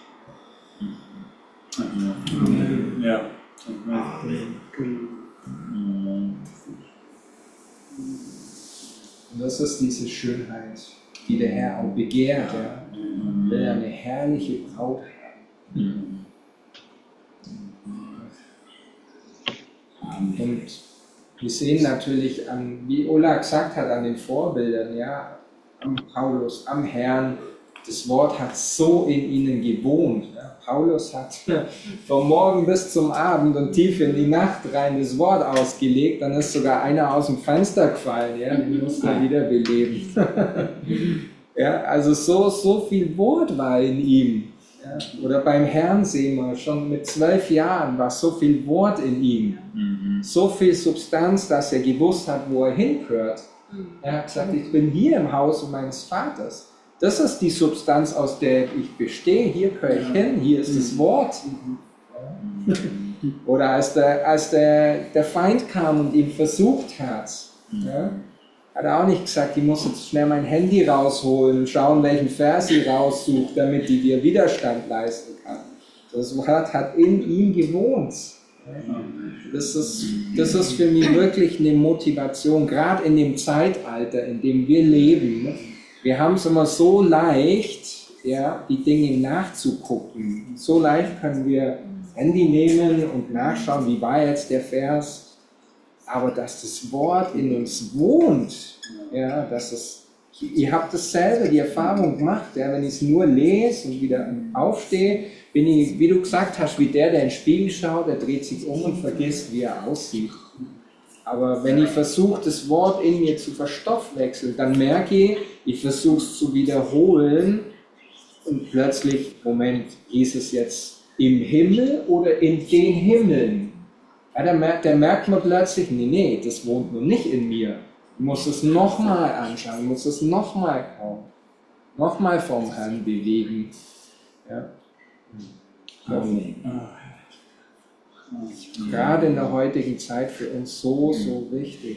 Ja. Und das ist diese Schönheit, die der Herr auch begehrt. Ja. Will eine herrliche Braut haben. Wir sehen natürlich an, wie Ulla gesagt hat, an den Vorbildern, ja, am Paulus, am Herrn. Das Wort hat so in ihnen gewohnt. Ja. Paulus hat vom Morgen bis zum Abend und tief in die Nacht rein das Wort ausgelegt. Dann ist sogar einer aus dem Fenster gefallen. Ja, den musste er wiederbeleben. Ja, also so viel Wort war in ihm. Ja. Oder beim Herrn sehen wir, schon mit 12 Jahren war so viel Wort in ihm. So viel Substanz, dass er gewusst hat, wo er hingehört. Er hat gesagt, ich bin hier im Haus meines Vaters. Das ist die Substanz, aus der ich bestehe. Hier gehöre ich hin, hier ist das Wort. Oder als der Feind kam und ihn versucht hat, ja, hat er auch nicht gesagt, ich muss jetzt schnell mein Handy rausholen und schauen, welchen Vers ich raussuche, damit ich dir Widerstand leisten kann. Das Wort hat in ihm gewohnt. Das ist für mich wirklich eine Motivation, gerade in dem Zeitalter, in dem wir leben. Wir haben es immer so leicht, ja, die Dinge nachzugucken. So leicht können wir Handy nehmen und nachschauen, wie war jetzt der Vers. Aber dass das Wort in uns wohnt, ja, ihr habt dasselbe, die Erfahrung gemacht, ja, wenn ich es nur lese und wieder aufstehe, bin ich, wie du gesagt hast, wie der in den Spiegel schaut, der dreht sich um und vergisst, wie er aussieht. Aber wenn ich versuche, das Wort in mir zu verstoffwechseln, dann merke ich versuche es zu wiederholen und plötzlich, Moment, ist es jetzt im Himmel oder in den Himmeln? Ja, da merkt man plötzlich, nee, das wohnt nur nicht in mir. Ich muss es nochmal anschauen, ich muss es nochmal kauen, nochmal vom Herrn bewegen. Ja. Amen. Gerade in der heutigen Zeit für uns so wichtig.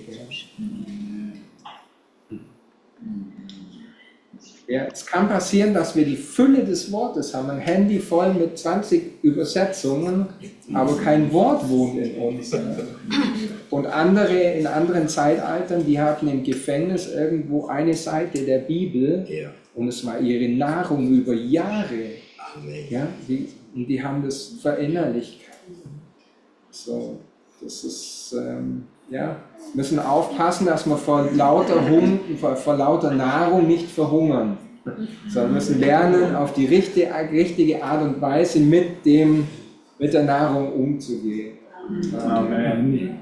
Ja, es kann passieren, dass wir die Fülle des Wortes haben, ein Handy voll mit 20 Übersetzungen, aber kein Wort wohnt in uns. Und andere in anderen Zeitaltern, die hatten im Gefängnis irgendwo eine Seite der Bibel und es war ihre Nahrung über Jahre. Ja, die haben das verinnerlicht. So, das ist, müssen aufpassen, dass wir vor lauter Nahrung nicht verhungern, sondern müssen lernen, auf die richtige Art und Weise mit der Nahrung umzugehen. Amen.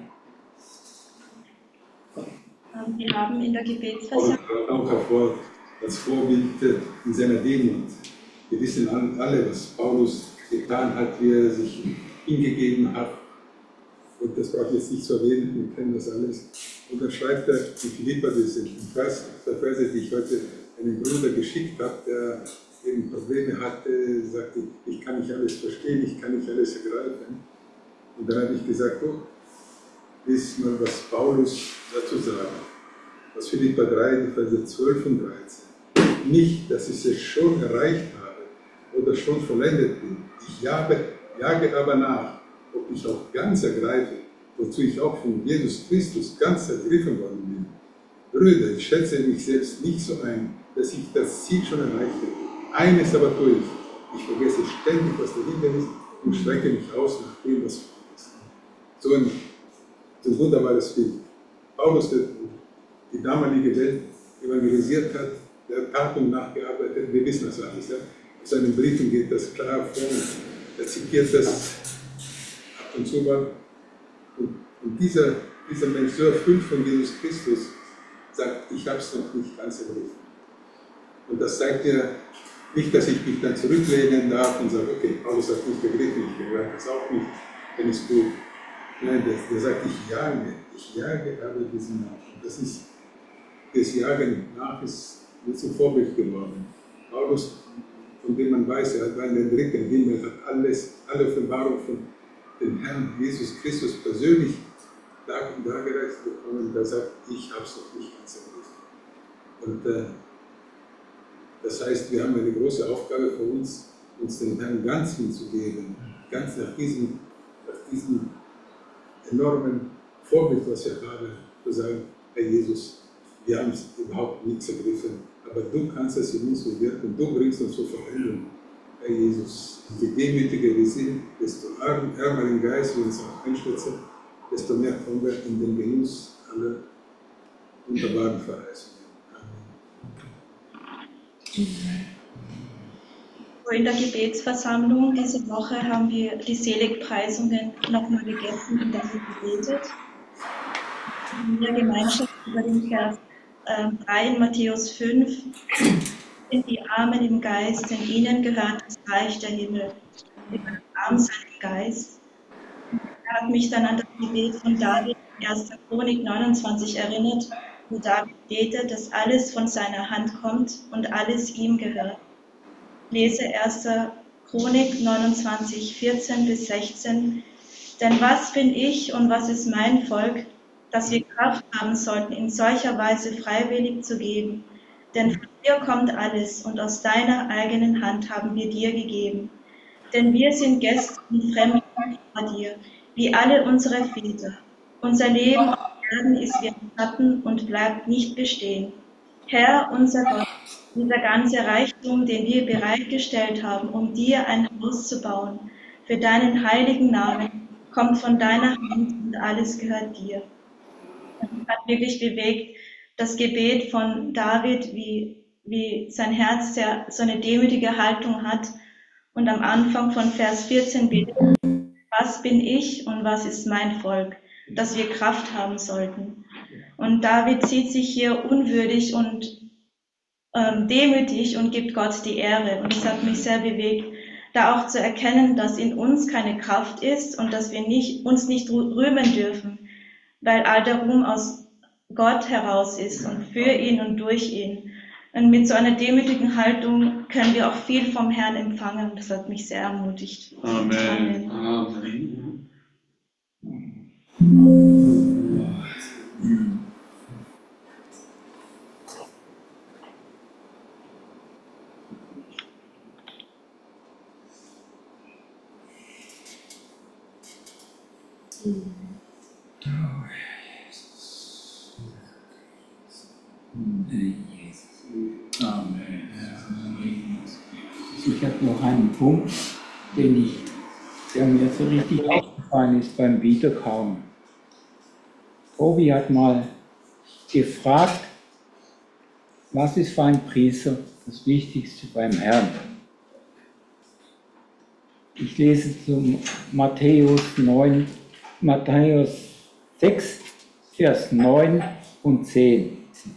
Wir haben in der Gebetsversammlung auch als Vorbild in seiner Demut. Wir wissen alle, was Paulus getan hat, wie er sich hingegeben hat. Und das brauche ich jetzt nicht zu erwähnen, wir kennen das alles. Und dann schreibt er in Philipper, diese Verse, die ich heute einem Bruder geschickt habe, der eben Probleme hatte, sagte, ich kann nicht alles verstehen, ich kann nicht alles ergreifen. Und dann habe ich gesagt, lies mal, was Paulus dazu sagt. Aus Philipper 3, die Verse 12 und 13. Nicht, dass ich es schon erreicht habe oder schon vollendet bin. Ich jage aber nach, ob ich auch ganz ergreife, wozu ich auch von Jesus Christus ganz ergriffen worden bin. Brüder, ich schätze mich selbst nicht so ein, dass ich das Ziel schon erreichte. Eines aber tue ich. Ich vergesse ständig, was dahinter ist und strecke mich aus nach dem, was vor ist. So ein wunderbares Bild. Paulus, der die damalige Welt evangelisiert hat, der hat Tat und nachgearbeitet, wir wissen das alles. Ja? Aus seinen Briefen geht das klar vor, er zitiert das ab und zu mal. Und dieser Mensch, so erfüllt von Jesus Christus, sagt, ich habe es noch nicht ganz ergriffen. Und das zeigt dir nicht, dass ich mich dann zurücklehnen darf und sage, okay, Paulus hat nicht begriffen, ich begreife das auch nicht, wenn es gut. Nein, der sagt, ich jage aber diesen nach. Und das Jagen nach ist mir zum Vorbild geworden. Paulus, von dem man weiß, er war in den dritten Himmel, hat alle Offenbarung von dem Herrn Jesus Christus persönlich dargereicht bekommen, und er sagt, ich habe es noch nicht ganz ergriffen. Und das heißt, wir haben eine große Aufgabe für uns dem Herrn ganz hinzugeben, ganz nach diesem enormen Vorbild, was wir haben, zu sagen, Herr Jesus, wir haben es überhaupt nichts ergriffen, aber du kannst es in uns bewirken, du bringst uns zur Veränderung. Herr Jesus, je demütiger wir sind, desto ärmer im Geist wir uns auch einschätzen, desto mehr kommen wir in den Genuss aller wunderbaren Verheißungen. In der Gebetsversammlung diese Woche haben wir die Seligpreisungen nochmal gegessen und dafür gebetet. In der Gemeinschaft über den Vers 3 in Matthäus 5 sind die Armen im Geist, denn ihnen gehört das Reich der Himmel. Die arm sein im Geist. Er hat mich dann an das Gebet von David in 1. Chronik 29 erinnert, wo David betet, dass alles von seiner Hand kommt und alles ihm gehört. Ich lese 1. Chronik 29, 14 bis 16. Denn was bin ich und was ist mein Volk, dass wir Kraft haben sollten, in solcher Weise freiwillig zu geben? Denn von dir kommt alles und aus deiner eigenen Hand haben wir dir gegeben. Denn wir sind Gäste und Fremde vor dir, wie alle unsere Väter. Unser Leben auf Erden ist wie ein Schatten und bleibt nicht bestehen. Herr, unser Gott, dieser ganze Reichtum, den wir bereitgestellt haben, um dir ein Haus zu bauen, für deinen heiligen Namen, kommt von deiner Hand und alles gehört dir. Das hat wirklich bewegt, das Gebet von David, wie sein Herz so eine demütige Haltung hat. Und am Anfang von Vers 14 betet, was bin ich und was ist mein Volk, dass wir Kraft haben sollten. Und David sieht sich hier unwürdig und demütig und gibt Gott die Ehre. Und es hat mich sehr bewegt, da auch zu erkennen, dass in uns keine Kraft ist und dass wir uns nicht rühmen dürfen, weil all der Ruhm aus Gott heraus ist und für ihn und durch ihn. Und mit so einer demütigen Haltung können wir auch viel vom Herrn empfangen. Das hat mich sehr ermutigt. Amen. Amen. Ich habe noch einen Punkt, der mir so richtig aufgefallen ist beim Wiederkauen. Tobi hat mal gefragt, was ist für ein Priester das Wichtigste beim Herrn? Ich lese zum Matthäus 6, Vers 9 und 10.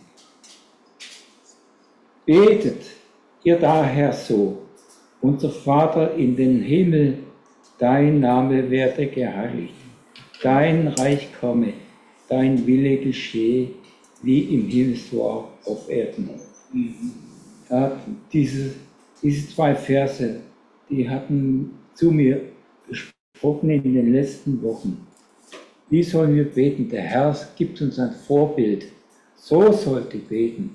Betet ihr daher so: Unser Vater in den Himmel, dein Name werde geheiligt, dein Reich komme, dein Wille geschehe, wie im Himmel so auch auf Erden. Ja, diese zwei Verse, die hatten zu mir gesprochen in den letzten Wochen. Wie sollen wir beten? Der Herr gibt uns ein Vorbild. So sollte beten.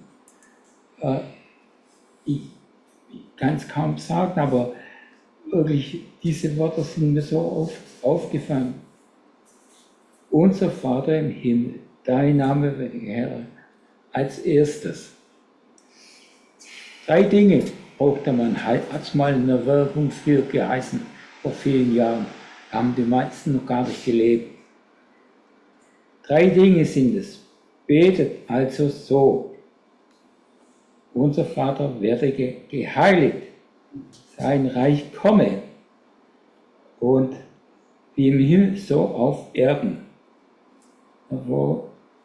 Ich kann es kaum sagen, aber wirklich, diese Worte sind mir so oft aufgefallen. Unser Vater im Himmel, dein Name werde geheiligt, als erstes. 3 Dinge brauchte man, hat es mal in der Werbung früher geheißen, vor vielen Jahren, haben die meisten noch gar nicht gelebt. 3 Dinge sind es. Betet also so: Unser Vater werde geheiligt, sein Reich komme und wie im Himmel so auf Erden, wo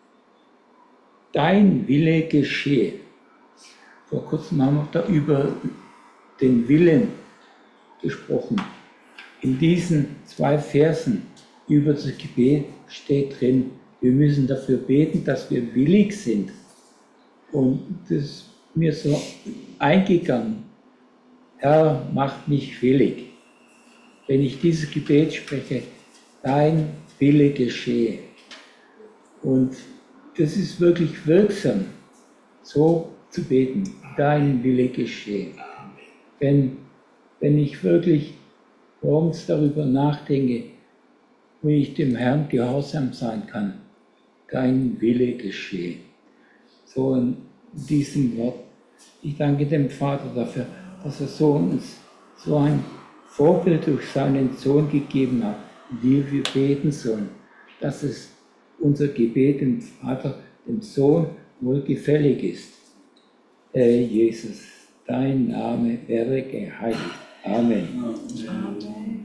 dein Wille geschehe. Vor kurzem haben wir da über den Willen gesprochen. In diesen 2 Versen über das Gebet steht drin, wir müssen dafür beten, dass wir willig sind. Und das ist mir so eingegangen. Herr, mach mich willig. Wenn ich dieses Gebet spreche, dein Wille geschehe. Und das ist wirklich wirksam, so zu beten, dein Wille geschehe. Wenn ich wirklich morgens darüber nachdenke, wie ich dem Herrn gehorsam sein kann, dein Wille geschehe. So in diesem Wort. Ich danke dem Vater dafür, dass er uns so ein Vorbild durch seinen Sohn gegeben hat, wie wir beten sollen. dass es unser Gebet dem Vater, dem Sohn, wohlgefällig ist. Jesus, dein Name werde geheiligt. Amen. Amen.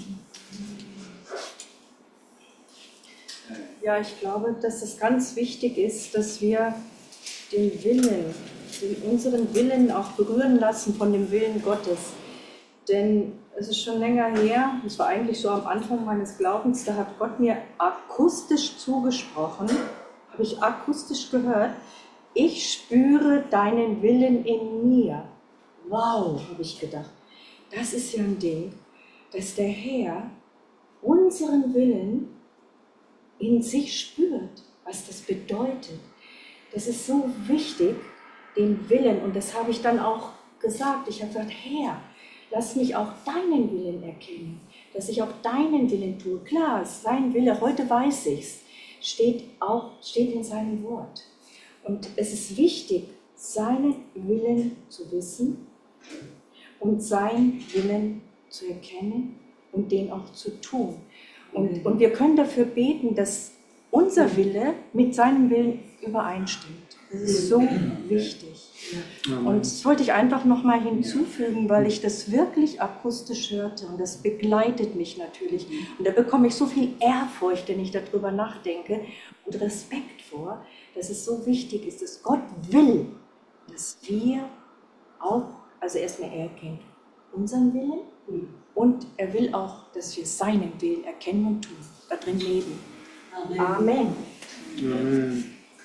Ja, ich glaube, dass es ganz wichtig ist, dass wir den Willen, unseren Willen auch berühren lassen von dem Willen Gottes. Denn es ist schon länger her, das war eigentlich so am Anfang meines Glaubens, da hat Gott mir akustisch zugesprochen, habe ich akustisch gehört, ich spüre deinen Willen in mir. Wow, habe ich gedacht. Das ist ja ein Ding, dass der Herr unseren Willen in sich spürt, was das bedeutet. Das ist so wichtig, den Willen, und das habe ich dann auch gesagt. Ich habe gesagt, Herr, lass mich auch deinen Willen erkennen, dass ich auch deinen Willen tue. Klar, sein Wille, heute weiß ich es, steht in seinem Wort. Und es ist wichtig, seinen Willen zu wissen und seinen Willen zu erkennen und den auch zu tun. Und wir können dafür beten, dass unser Wille mit seinem Willen übereinstimmt. Das ist so wichtig. Und das wollte ich einfach nochmal hinzufügen, weil ich das wirklich akustisch hörte und das begleitet mich natürlich. Und da bekomme ich so viel Ehrfurcht, wenn ich darüber nachdenke und Respekt vor, dass es so wichtig ist, dass Gott will, dass wir auch, also erstmal er erkennt unseren Willen und er will auch, dass wir seinen Willen erkennen und tun, da drin leben. Amen. Amen. Amen.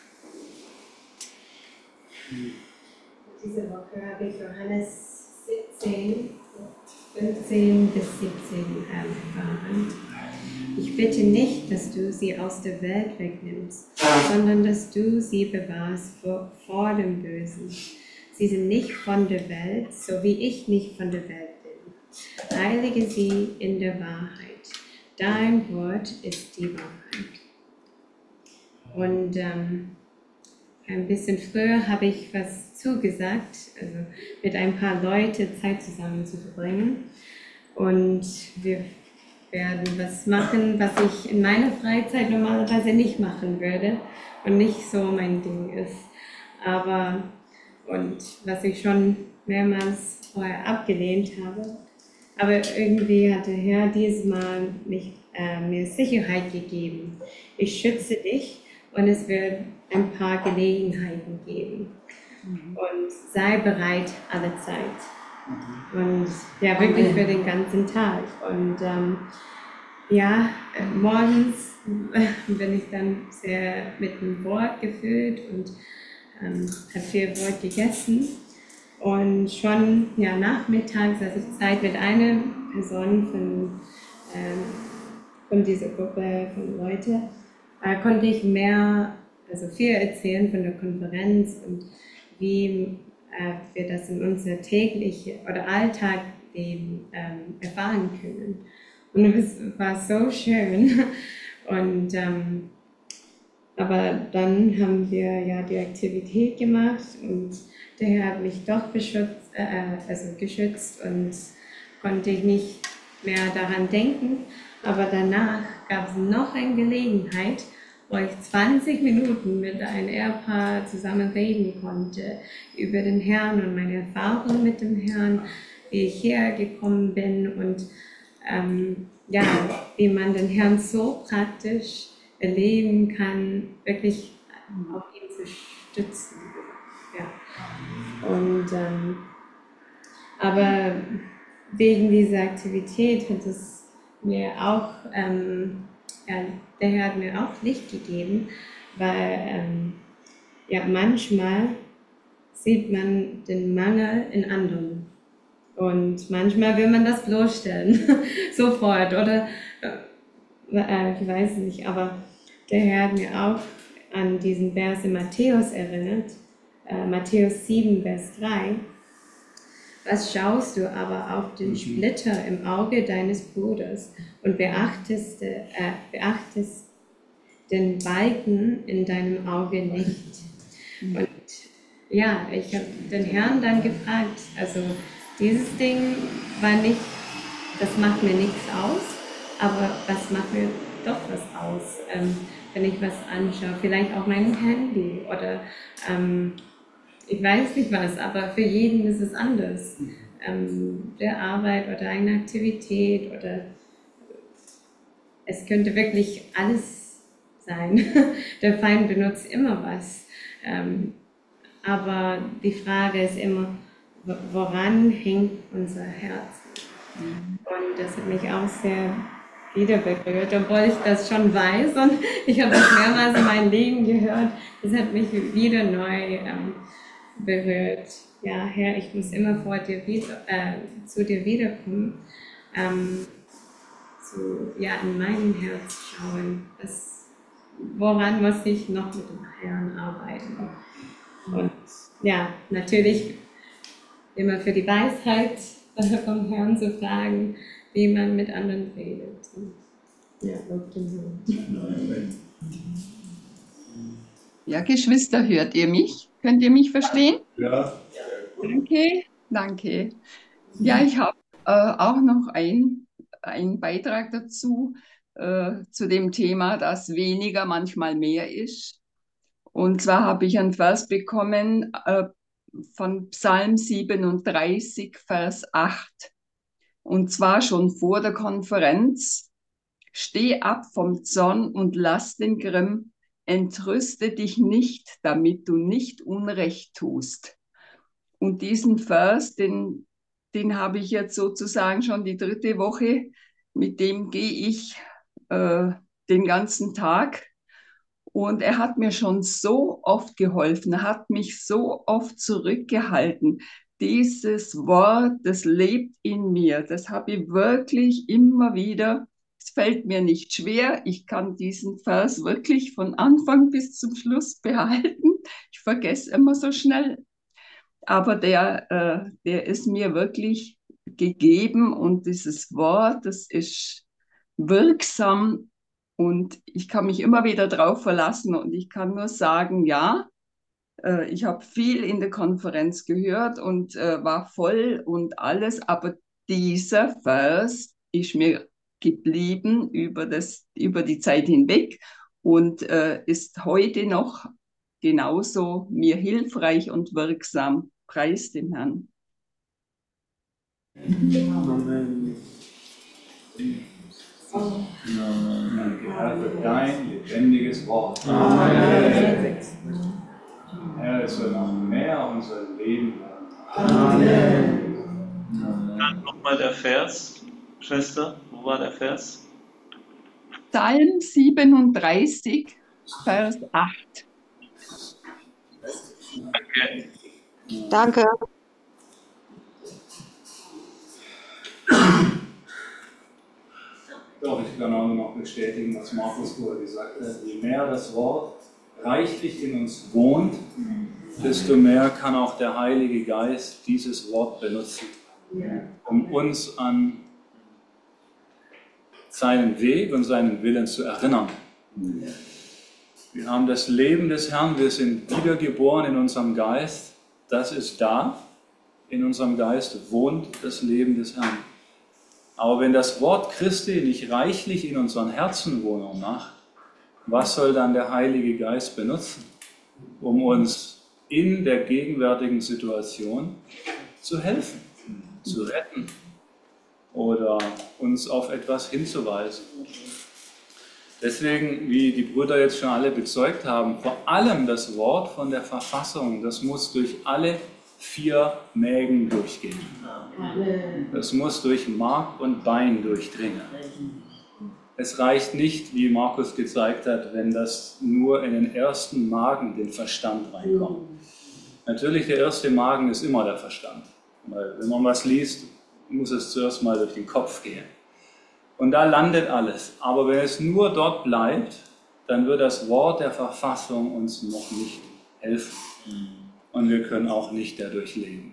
Diese Woche habe ich Johannes 17, 15 bis 17 erfahren. Ich bitte nicht, dass du sie aus der Welt wegnimmst, sondern dass du sie bewahrst vor dem Bösen. Sie sind nicht von der Welt, so wie ich nicht von der Welt bin. Heilige sie in der Wahrheit. Dein Wort ist die Wahrheit. Und ein bisschen früher habe ich was zugesagt, also mit ein paar Leuten Zeit zusammen zu verbringen. Und wir werden was machen, was ich in meiner Freizeit normalerweise nicht machen würde und nicht so mein Ding ist. Und was ich schon mehrmals vorher abgelehnt habe. Aber irgendwie hat der Herr dieses Mal mir Sicherheit gegeben. Ich schütze dich und es wird ein paar Gelegenheiten geben. Und sei bereit alle Zeit. Und ja, wirklich für den ganzen Tag. Und morgens bin ich dann sehr mit dem Wort gefüllt und habe viel Wort gegessen. Und schon nachmittags, als ich Zeit mit einer Person von dieser Gruppe von Leuten, konnte ich viel erzählen von der Konferenz und wie wir das in unser täglichen oder Alltagsleben erfahren können. Und es war so schön. Und aber dann haben wir die Aktivität gemacht und der Herr hat mich doch geschützt und konnte ich nicht mehr daran denken. Aber danach gab es noch eine Gelegenheit, wo ich 20 Minuten mit einem Ehepaar zusammen reden konnte über den Herrn und meine Erfahrung mit dem Herrn, wie ich hergekommen bin und wie man den Herrn so praktisch erleben kann, wirklich auf ihn zu stützen. Ja. Und, aber wegen dieser Aktivität hat es mir auch, der Herr hat mir auch Licht gegeben, weil manchmal sieht man den Mangel in anderen. Und manchmal will man das bloßstellen, sofort, oder ich weiß nicht, aber der Herr hat mir auch an diesen Vers in Matthäus erinnert, Matthäus 7, Vers 3. Was schaust du aber auf den Splitter im Auge deines Bruders und beachtest den Balken in deinem Auge nicht? Und ja, ich habe den Herrn dann gefragt, also dieses Ding war nicht, das macht mir nichts aus, aber was macht mir doch was aus, wenn ich was anschaue. Vielleicht auch mein Handy oder ich weiß nicht was, aber für jeden ist es anders. Der Arbeit oder eine Aktivität oder es könnte wirklich alles sein. Der Feind benutzt immer was. Aber die Frage ist immer, woran hängt unser Herz? Und das hat mich auch sehr wieder berührt, obwohl ich das schon weiß und ich habe das mehrmals in meinem Leben gehört. Das hat mich wieder neu berührt. Ja, Herr, ich muss immer zu dir wiederkommen, in mein Herz schauen. Woran muss ich noch mit dem Herrn arbeiten? Und ja, natürlich immer für die Weisheit vom Herrn zu fragen, wie man mit anderen redet. Ja, Lob dem Herrn. Ja, Geschwister, hört ihr mich? Könnt ihr mich verstehen? Ja. Danke, danke. Ja, ich habe auch noch einen Beitrag dazu, zu dem Thema, dass weniger manchmal mehr ist. Und zwar habe ich einen Vers bekommen von Psalm 37, Vers 8. Und zwar schon vor der Konferenz. Steh ab vom Zorn und lass den Grimm, entrüste dich nicht, damit du nicht Unrecht tust. Und diesen Vers, den habe ich jetzt sozusagen schon die 3. Woche, mit dem gehe ich den ganzen Tag. Und er hat mir schon so oft geholfen, er hat mich so oft zurückgehalten. Dieses Wort, das lebt in mir, das habe ich wirklich immer wieder. Es fällt mir nicht schwer, ich kann diesen Vers wirklich von Anfang bis zum Schluss behalten. Ich vergesse immer so schnell, aber der ist mir wirklich gegeben und dieses Wort, das ist wirksam. Und ich kann mich immer wieder drauf verlassen und ich kann nur sagen, ja, ich habe viel in der Konferenz gehört und war voll und alles, aber dieser Vers ist mir geblieben über die Zeit hinweg und ist heute noch genauso mir hilfreich und wirksam. Preis dem Herrn. Amen. Danke, Herr, für dein lebendiges Wort. Amen. Herr, es soll noch mehr unser Leben werden. Amen. Dann nochmal der Vers, Schwester, wo war der Vers? Psalm 37, Vers 8. Danke. Danke. Doch, ich kann auch nur noch bestätigen, was Markus vorher gesagt hat. Je mehr das Wort reichlich in uns wohnt, desto mehr kann auch der Heilige Geist dieses Wort benutzen, um uns an seinen Weg und seinen Willen zu erinnern. Wir haben das Leben des Herrn, wir sind wiedergeboren in unserem Geist, das ist da, in unserem Geist wohnt das Leben des Herrn. Aber wenn das Wort Christi nicht reichlich in unseren Herzen Wohnung macht, was soll dann der Heilige Geist benutzen, um uns in der gegenwärtigen Situation zu helfen, zu retten oder uns auf etwas hinzuweisen? Deswegen, wie die Brüder jetzt schon alle bezeugt haben, vor allem das Wort von der Verfassung, das muss durch alle 4 Mägen durchgehen. Das muss durch Mark und Bein durchdringen. Es reicht nicht, wie Markus gezeigt hat, wenn das nur in den ersten Magen, den Verstand, reinkommt. Natürlich, der erste Magen ist immer der Verstand. Weil wenn man was liest, muss es zuerst mal durch den Kopf gehen. Und da landet alles. Aber wenn es nur dort bleibt, dann wird das Wort der Verfassung uns noch nicht helfen. Und wir können auch nicht dadurch leben.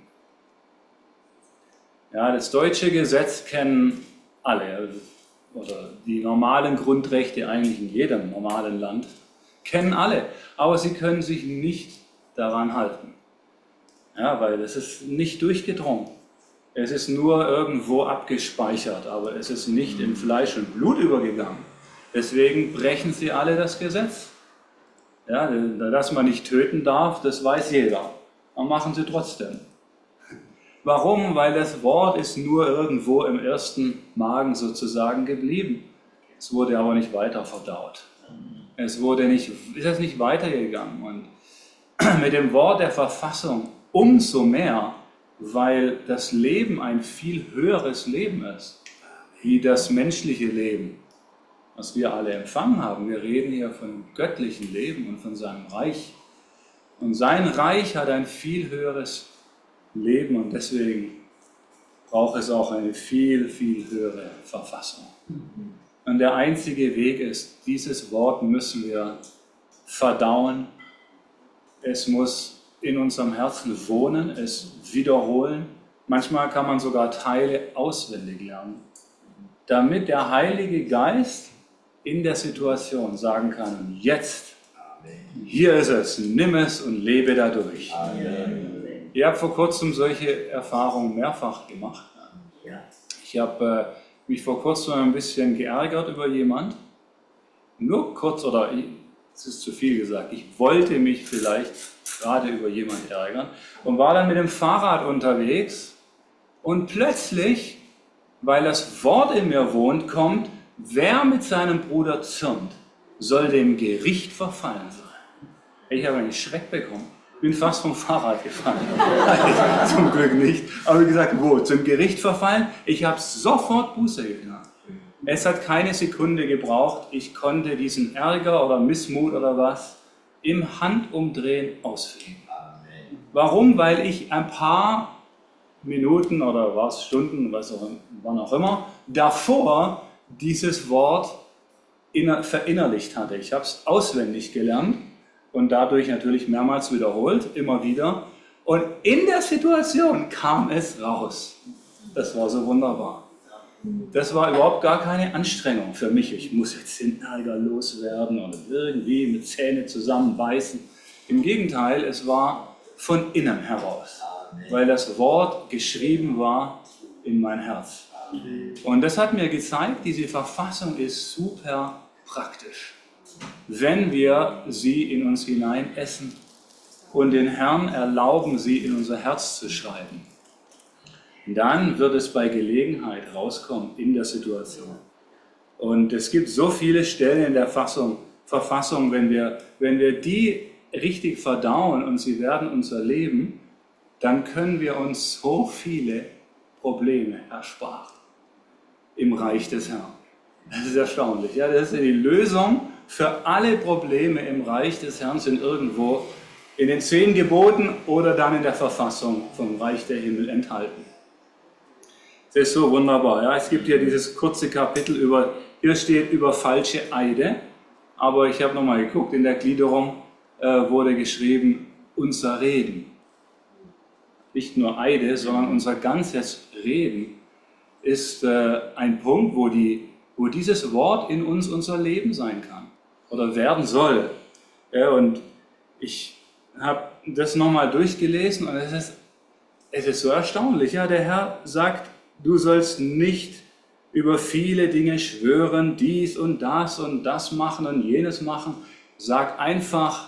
Ja, das deutsche Gesetz kennen alle, oder die normalen Grundrechte eigentlich in jedem normalen Land, kennen alle, aber sie können sich nicht daran halten. Ja, weil es ist nicht durchgedrungen. Es ist nur irgendwo abgespeichert, aber es ist nicht in Fleisch und Blut übergegangen. Deswegen brechen sie alle das Gesetz. Ja, dass man nicht töten darf, das weiß jeder. Aber machen sie trotzdem. Warum? Weil das Wort ist nur irgendwo im ersten Magen sozusagen geblieben. Es wurde aber nicht weiter verdaut. Es ist nicht weitergegangen. Und mit dem Wort der Verfassung umso mehr, weil das Leben ein viel höheres Leben ist, wie das menschliche Leben, was wir alle empfangen haben. Wir reden hier von göttlichem Leben und von seinem Reich. Und sein Reich hat ein viel höheres Leben und deswegen braucht es auch eine viel, viel höhere Verfassung. Und der einzige Weg ist, dieses Wort müssen wir verdauen. Es muss in unserem Herzen wohnen, es wiederholen. Manchmal kann man sogar Teile auswendig lernen, damit der Heilige Geist in der Situation sagen kann, und jetzt, hier ist es, nimm es und lebe dadurch. Amen. Ich habe vor kurzem solche Erfahrungen mehrfach gemacht. Ich habe mich vor kurzem ein bisschen geärgert über jemand. Nur kurz, oder es ist zu viel gesagt, ich wollte mich vielleicht gerade über jemand ärgern und war dann mit dem Fahrrad unterwegs und plötzlich, weil das Wort in mir wohnt, kommt, wer mit seinem Bruder zürnt, soll dem Gericht verfallen sein. Ich habe einen Schreck bekommen. Ich bin fast vom Fahrrad gefallen. Zum Glück nicht. Aber wie gesagt, wo? Zum Gericht verfallen? Ich habe sofort Buße getan. Es hat keine Sekunde gebraucht. Ich konnte diesen Ärger oder Missmut oder was im Handumdrehen ausfegen. Warum? Weil ich ein paar Minuten oder was, Stunden, wann auch immer, davor dieses Wort verinnerlicht hatte. Ich habe es auswendig gelernt und dadurch natürlich mehrmals wiederholt, immer wieder. Und in der Situation kam es raus. Das war so wunderbar. Das war überhaupt gar keine Anstrengung für mich. Ich muss jetzt den Ärger loswerden oder irgendwie mit Zähne zusammenbeißen. Im Gegenteil, es war von innen heraus, weil das Wort geschrieben war in mein Herz. Und das hat mir gezeigt, diese Verfassung ist super praktisch, wenn wir sie in uns hinein essen und den Herrn erlauben, sie in unser Herz zu schreiben. Dann wird es bei Gelegenheit rauskommen in der Situation. Und es gibt so viele Stellen in der Verfassung, wenn wir die richtig verdauen und sie werden unser Leben, dann können wir uns so viele Probleme ersparen im Reich des Herrn. Das ist erstaunlich. Ja? Das ist die Lösung für alle Probleme im Reich des Herrn, sind irgendwo in den 10 Geboten oder dann in der Verfassung vom Reich der Himmel enthalten. Das ist so wunderbar. Ja? Es gibt hier dieses kurze Kapitel hier steht über falsche Eide, aber ich habe nochmal geguckt, in der Gliederung wurde geschrieben, unser Reden. Nicht nur Eide, sondern unser ganzes Reden ist ein Punkt, wo dieses Wort in uns unser Leben sein kann oder werden soll. Ja, und ich habe das nochmal durchgelesen und es ist so erstaunlich. Ja, der Herr sagt, du sollst nicht über viele Dinge schwören, dies und das machen und jenes machen. Sag einfach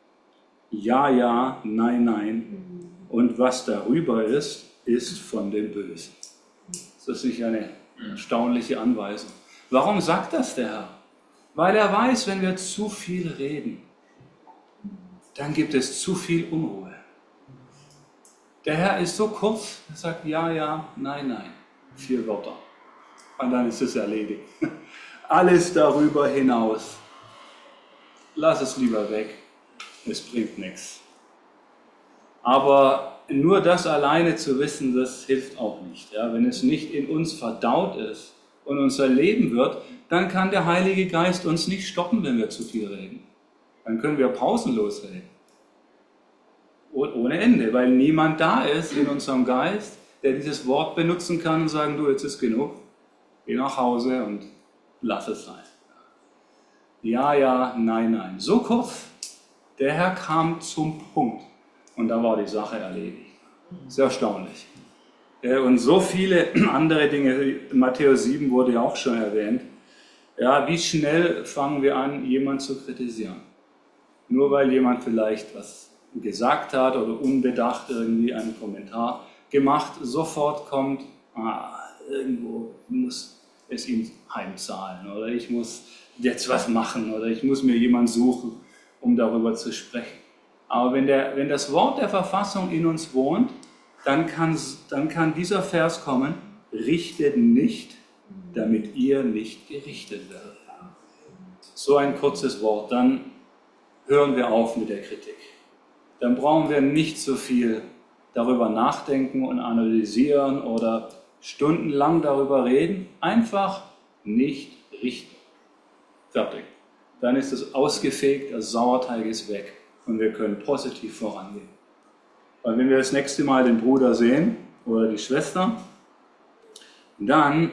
ja, ja, nein, nein. Und was darüber ist, ist von dem Bösen. Das ist nicht eine erstaunliche Anweisung. Warum sagt das der Herr? Weil er weiß, wenn wir zu viel reden, dann gibt es zu viel Unruhe. Der Herr ist so kurz, er sagt ja, ja, nein, nein. 4 Wörter. Und dann ist es erledigt. Alles darüber hinaus. Lass es lieber weg. Es bringt nichts. Aber nur das alleine zu wissen, das hilft auch nicht. Ja? Wenn es nicht in uns verdaut ist und unser Leben wird, dann kann der Heilige Geist uns nicht stoppen, wenn wir zu viel reden. Dann können wir pausenlos reden. Ohne Ende, weil niemand da ist in unserem Geist, der dieses Wort benutzen kann und sagen, du, jetzt ist genug, geh nach Hause und lass es sein. Ja, ja, nein, nein. So kurz. Der Herr kam zum Punkt und da war die Sache erledigt. Sehr erstaunlich. Und so viele andere Dinge, Matthäus 7 wurde ja auch schon erwähnt, Ja, wie schnell fangen wir an, jemanden zu kritisieren? Nur weil jemand vielleicht was gesagt hat oder unbedacht irgendwie einen Kommentar gemacht, sofort kommt, irgendwo muss es ihm heimzahlen oder ich muss jetzt was machen oder ich muss mir jemanden suchen, um darüber zu sprechen. Aber wenn das Wort der Verfassung in uns wohnt, dann kann dieser Vers kommen, richtet nicht, damit ihr nicht gerichtet werdet. So ein kurzes Wort, dann hören wir auf mit der Kritik. Dann brauchen wir nicht so viel darüber nachdenken und analysieren oder stundenlang darüber reden. Einfach nicht richten. Fertig. Dann ist es ausgefegt, das Sauerteig ist weg und wir können positiv vorangehen. Weil wenn wir das nächste Mal den Bruder sehen oder die Schwester, dann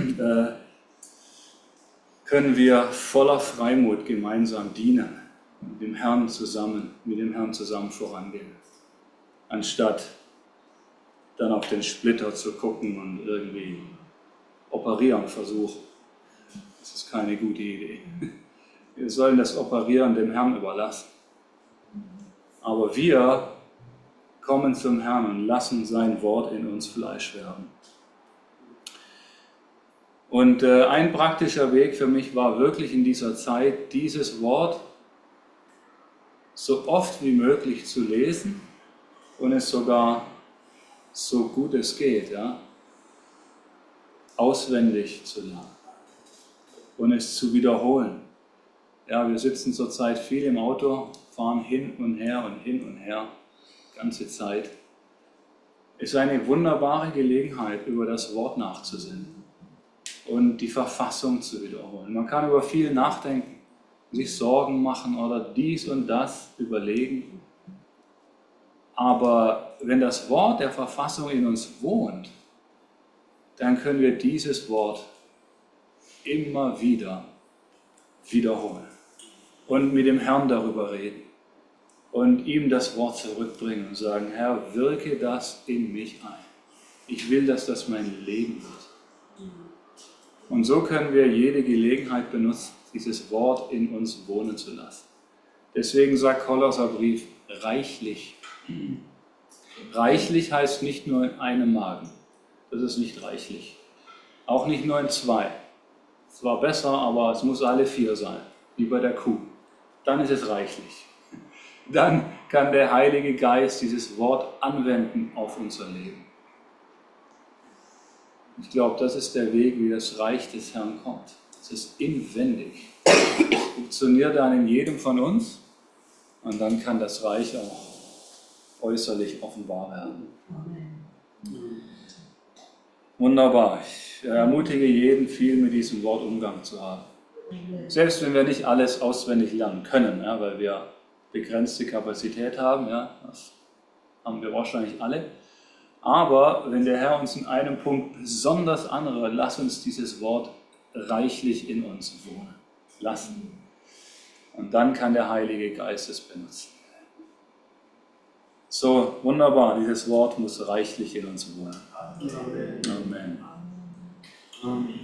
können wir voller Freimut gemeinsam dienen, mit dem Herrn zusammen vorangehen, anstatt dann auf den Splitter zu gucken und irgendwie operieren versuchen. Das ist keine gute Idee. Wir sollen das Operieren dem Herrn überlassen. Aber wir kommen zum Herrn und lassen sein Wort in uns Fleisch werden. Und ein praktischer Weg für mich war wirklich in dieser Zeit, dieses Wort so oft wie möglich zu lesen und es sogar so gut es geht, ja, auswendig zu lernen und es zu wiederholen. Ja, wir sitzen zurzeit viel im Auto, fahren hin und her, ganze Zeit. Es ist eine wunderbare Gelegenheit, über das Wort nachzusinnen und die Verfassung zu wiederholen. Man kann über viel nachdenken, sich Sorgen machen oder dies und das überlegen. Aber wenn das Wort der Verfassung in uns wohnt, dann können wir dieses Wort immer wieder wiederholen und mit dem Herrn darüber reden und ihm das Wort zurückbringen und sagen, Herr, wirke das in mich ein. Ich will, dass das mein Leben wird. Und so können wir jede Gelegenheit benutzen, dieses Wort in uns wohnen zu lassen. Deswegen sagt Kolosserbrief, reichlich. Reichlich heißt nicht nur in einem Magen. Das ist nicht reichlich. Auch nicht nur in zwei. Zwar besser, aber es muss alle 4 sein, wie bei der Kuh. Dann ist es reichlich. Dann kann der Heilige Geist dieses Wort anwenden auf unser Leben. Ich glaube, das ist der Weg, wie das Reich des Herrn kommt. Es ist inwendig. Es funktioniert dann in jedem von uns und dann kann das Reich auch äußerlich offenbar werden. Wunderbar. Ich ermutige jeden, viel mit diesem Wort Umgang zu haben. Selbst wenn wir nicht alles auswendig lernen können, ja, weil wir begrenzte Kapazität haben, ja, das haben wir wahrscheinlich alle. Aber wenn der Herr uns in einem Punkt besonders anrührt, lass uns dieses Wort reichlich in uns wohnen lassen. Und dann kann der Heilige Geist es benutzen. So, wunderbar, dieses Wort muss reichlich in uns wohnen. Amen. Amen.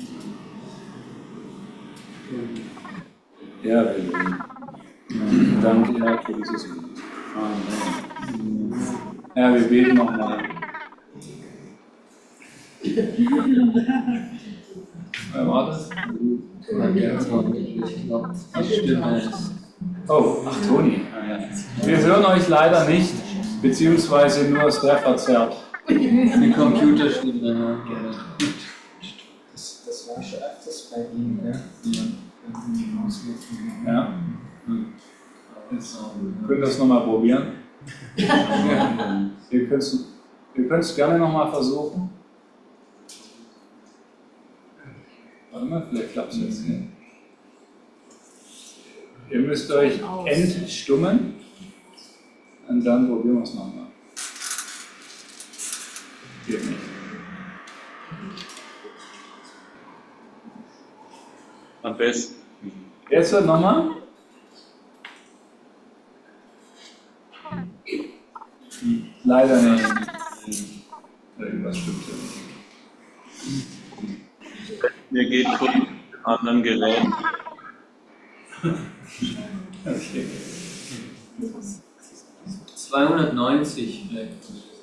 Ja, wir beten. Danke, Herr, für dieses Wort. Amen. Herr, wir beten nochmal. Wer war das? Ich glaube, die Stimme ist. Oh, ach, Toni. Wir hören euch leider nicht, beziehungsweise nur sehr verzerrt. Die Computerstimme. Das war schon öfters bei ihm, ja? Ja. Jetzt könnt ihr das nochmal probieren. Ihr könnt es gerne nochmal versuchen. Warte mal, vielleicht klappt es jetzt hier. Ihr müsst euch entstummen und dann probieren wir es nochmal. Geht nicht. Am besten. Jetzt wird nochmal. Leider nicht. Irgendwas stimmt ja nicht. Mir geht schon anderen Geräten. Okay. 290 vielleicht.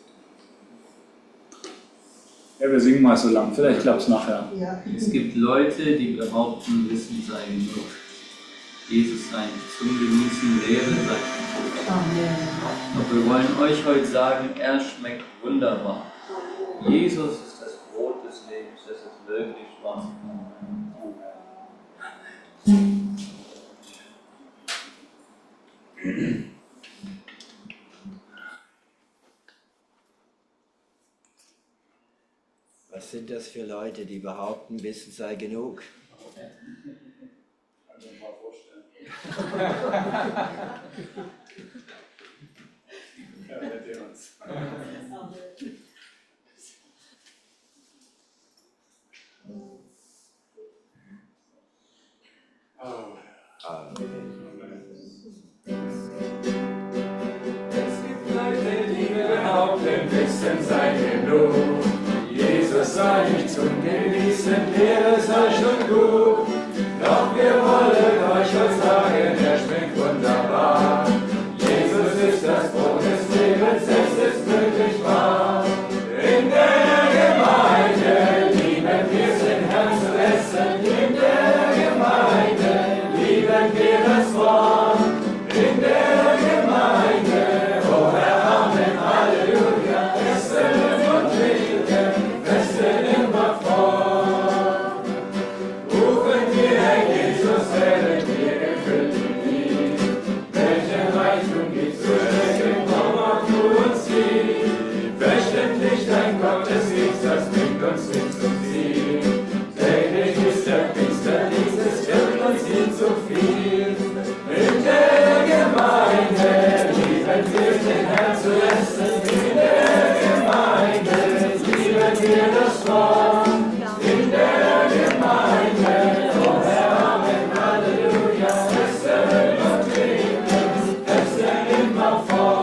Ja, wir singen mal so lang, vielleicht klappt es nachher. Ja. Es gibt Leute, die behaupten, Wissen sei genug. Jesus sei nicht zum Genießen, Lehre sei genug. Und wir wollen euch heute sagen, er schmeckt wunderbar. Jesus ist das Brot des Lebens, das ist wirklich wahr. Was sind das für Leute, die behaupten, Wissen sei genug? Kann ich mir mal vorstellen. Ja, mit uns. Es gibt Leute, die behaupten, Wissen sei genug. Jesus sei nicht zum Genießen, Lehre sei schon gut. Doch wir wollen euch heute sagen, er schmeckt wunderbar. Jesus ist das Brot des Lebens, es ist wirklich wahr. In der Gemeinde lieben wir den Herrn zu essen. In der Gemeinde lieben wir das Wort. In der Gemeinde, oh Herr, Amen, Halleluja, essen und trinken, festen immer fort. Rufen wir, Herr Jesus, werden wir gefüllt mit ihm. Welchen Reichtum gibt's zu erwecken, komm auch du uns sieh. Wöchentlich dein Gottesdienst, das bringt uns nicht zum Ziel. Täglich ist der Pfingsterdienst, es wird uns nie zu viel. In der Gemeinde lieben wir den Herrn zu essen. In der Gemeinde lieben wir das Wort. In der Gemeinde, oh Herr, Amen, Halleluja, essen und trinken, essen immer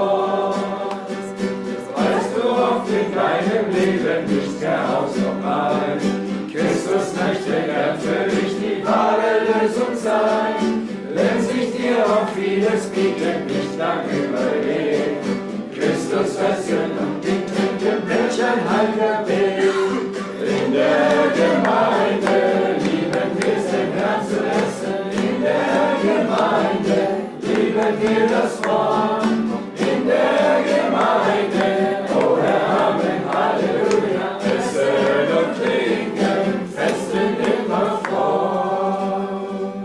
fort. Weißt du, oft in deinem Leben nicht mehr aus normal. Christus möchte gern für dich die wahre Lösung sein. Wenn sich dir auch vieles bietet, nicht lang überlegen. Christus versöhnen und den trinken, welch ein heiliger Weg. In der Gemeinde lieben wir den Herrn zu essen. In der Gemeinde lieben wir das Wort. In der Gemeinde, oh Herr, Amen, Halleluja, essen und trinken, festen immer fort.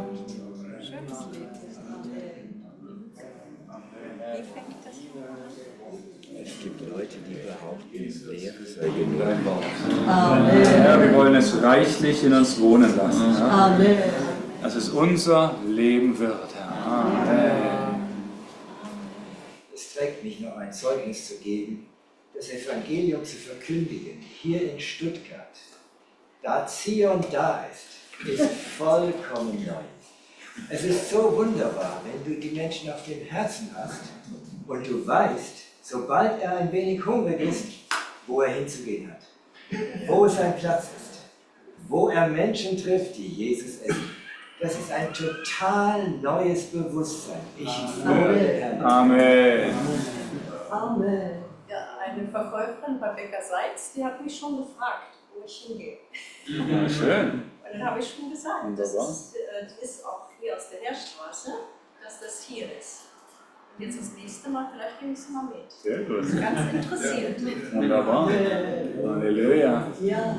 Es gibt Leute, die behaupten, Lehre sei genug. Ja, wir wollen es reichlich in uns wohnen lassen. Ja? Amen. Dass es unser Leben wird, Herr. Amen. Es trägt mich noch ein Zeugnis zu geben, das Evangelium zu verkündigen, hier in Stuttgart. Da Zion da ist vollkommen neu. Es ist so wunderbar, wenn du die Menschen auf dem Herzen hast und du weißt, sobald er ein wenig hungrig ist, wo er hinzugehen hat, wo sein Platz ist, wo er Menschen trifft, die Jesus essen. Das ist ein total neues Bewusstsein. Ich würde Herrn. Amen. Amen. Ja, eine Verkäuferin bei Bäcker Seitz, die hat mich schon gefragt, wo ich hingehe. Ja, schön. Und dann habe ich schon gesagt, das Wunderbar. ist auch hier aus der Heerstraße, dass das hier ist. Und jetzt das nächste Mal, vielleicht nehme ich es mal mit. Sehr gut. Ganz interessiert. Wunderbar. Halleluja. Ja.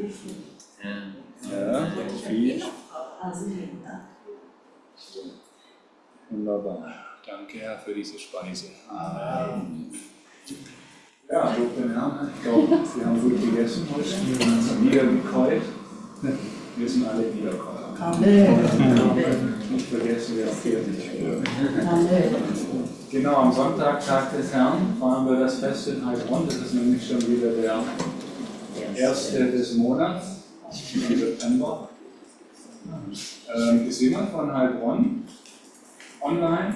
Ja, viel. Wunderbar. Danke, Herr, für diese Speise. Amen. Ja, lob den Herrn. Ich glaube, Sie haben gut gegessen heute. Wiedergekäut. Wir sind alle wiedergekäut. Amen. Nicht vergessen, wir haben fertig. Amen. Genau, am Sonntag, Tag des Herrn, feiern wir das Fest in Heilbronn. Das ist nämlich schon wieder der erste des Monats, im September. Ist jemand von Heilbronn online?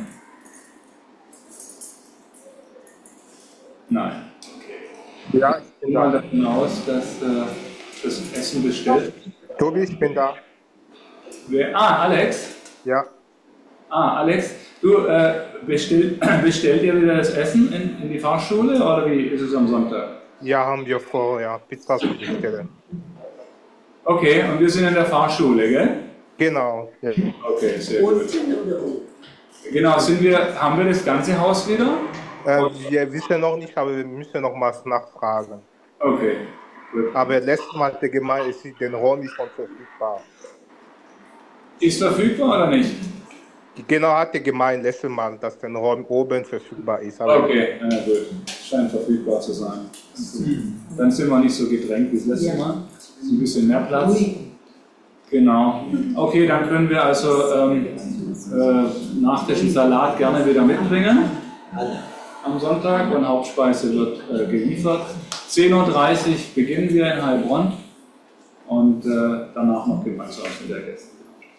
Nein. Okay. Ja, ich gehe mal davon aus, dass das Essen bestellt. Tobi, ich bin da. Alex? Ja. Alex, du bestellt ihr wieder das Essen in die Fahrschule oder wie ist es am Sonntag? Ja, haben wir vor, ja, Pizza zu bestellen. Okay, und wir sind in der Fahrschule, gell? Genau. Ja. Okay, sehr gut. Genau, haben wir das ganze Haus wieder? Wir wissen noch nicht, aber wir müssen noch mal nachfragen. Okay, gut. Aber letztes Mal hat der Gemeinde, der Raum ist schon verfügbar. Ist verfügbar oder nicht? Genau, hat der Gemeinde letztes Mal, dass der Raum oben verfügbar ist. Aber okay, ja, gut. Scheint verfügbar zu sein. Dann sind wir nicht so gedrängt wie das letzte Mal. Ist ein bisschen mehr Platz. Genau. Okay, dann können wir also Nachtisch und Salat gerne wieder mitbringen am Sonntag und Hauptspeise wird geliefert. 10:30 Uhr beginnen wir in Heilbronn und danach noch gemeinsam mit der Gäste.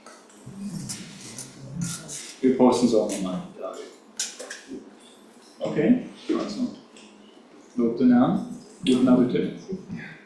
Wir posten es auch nochmal. Okay, also, Lob den Herrn, guten Appetit.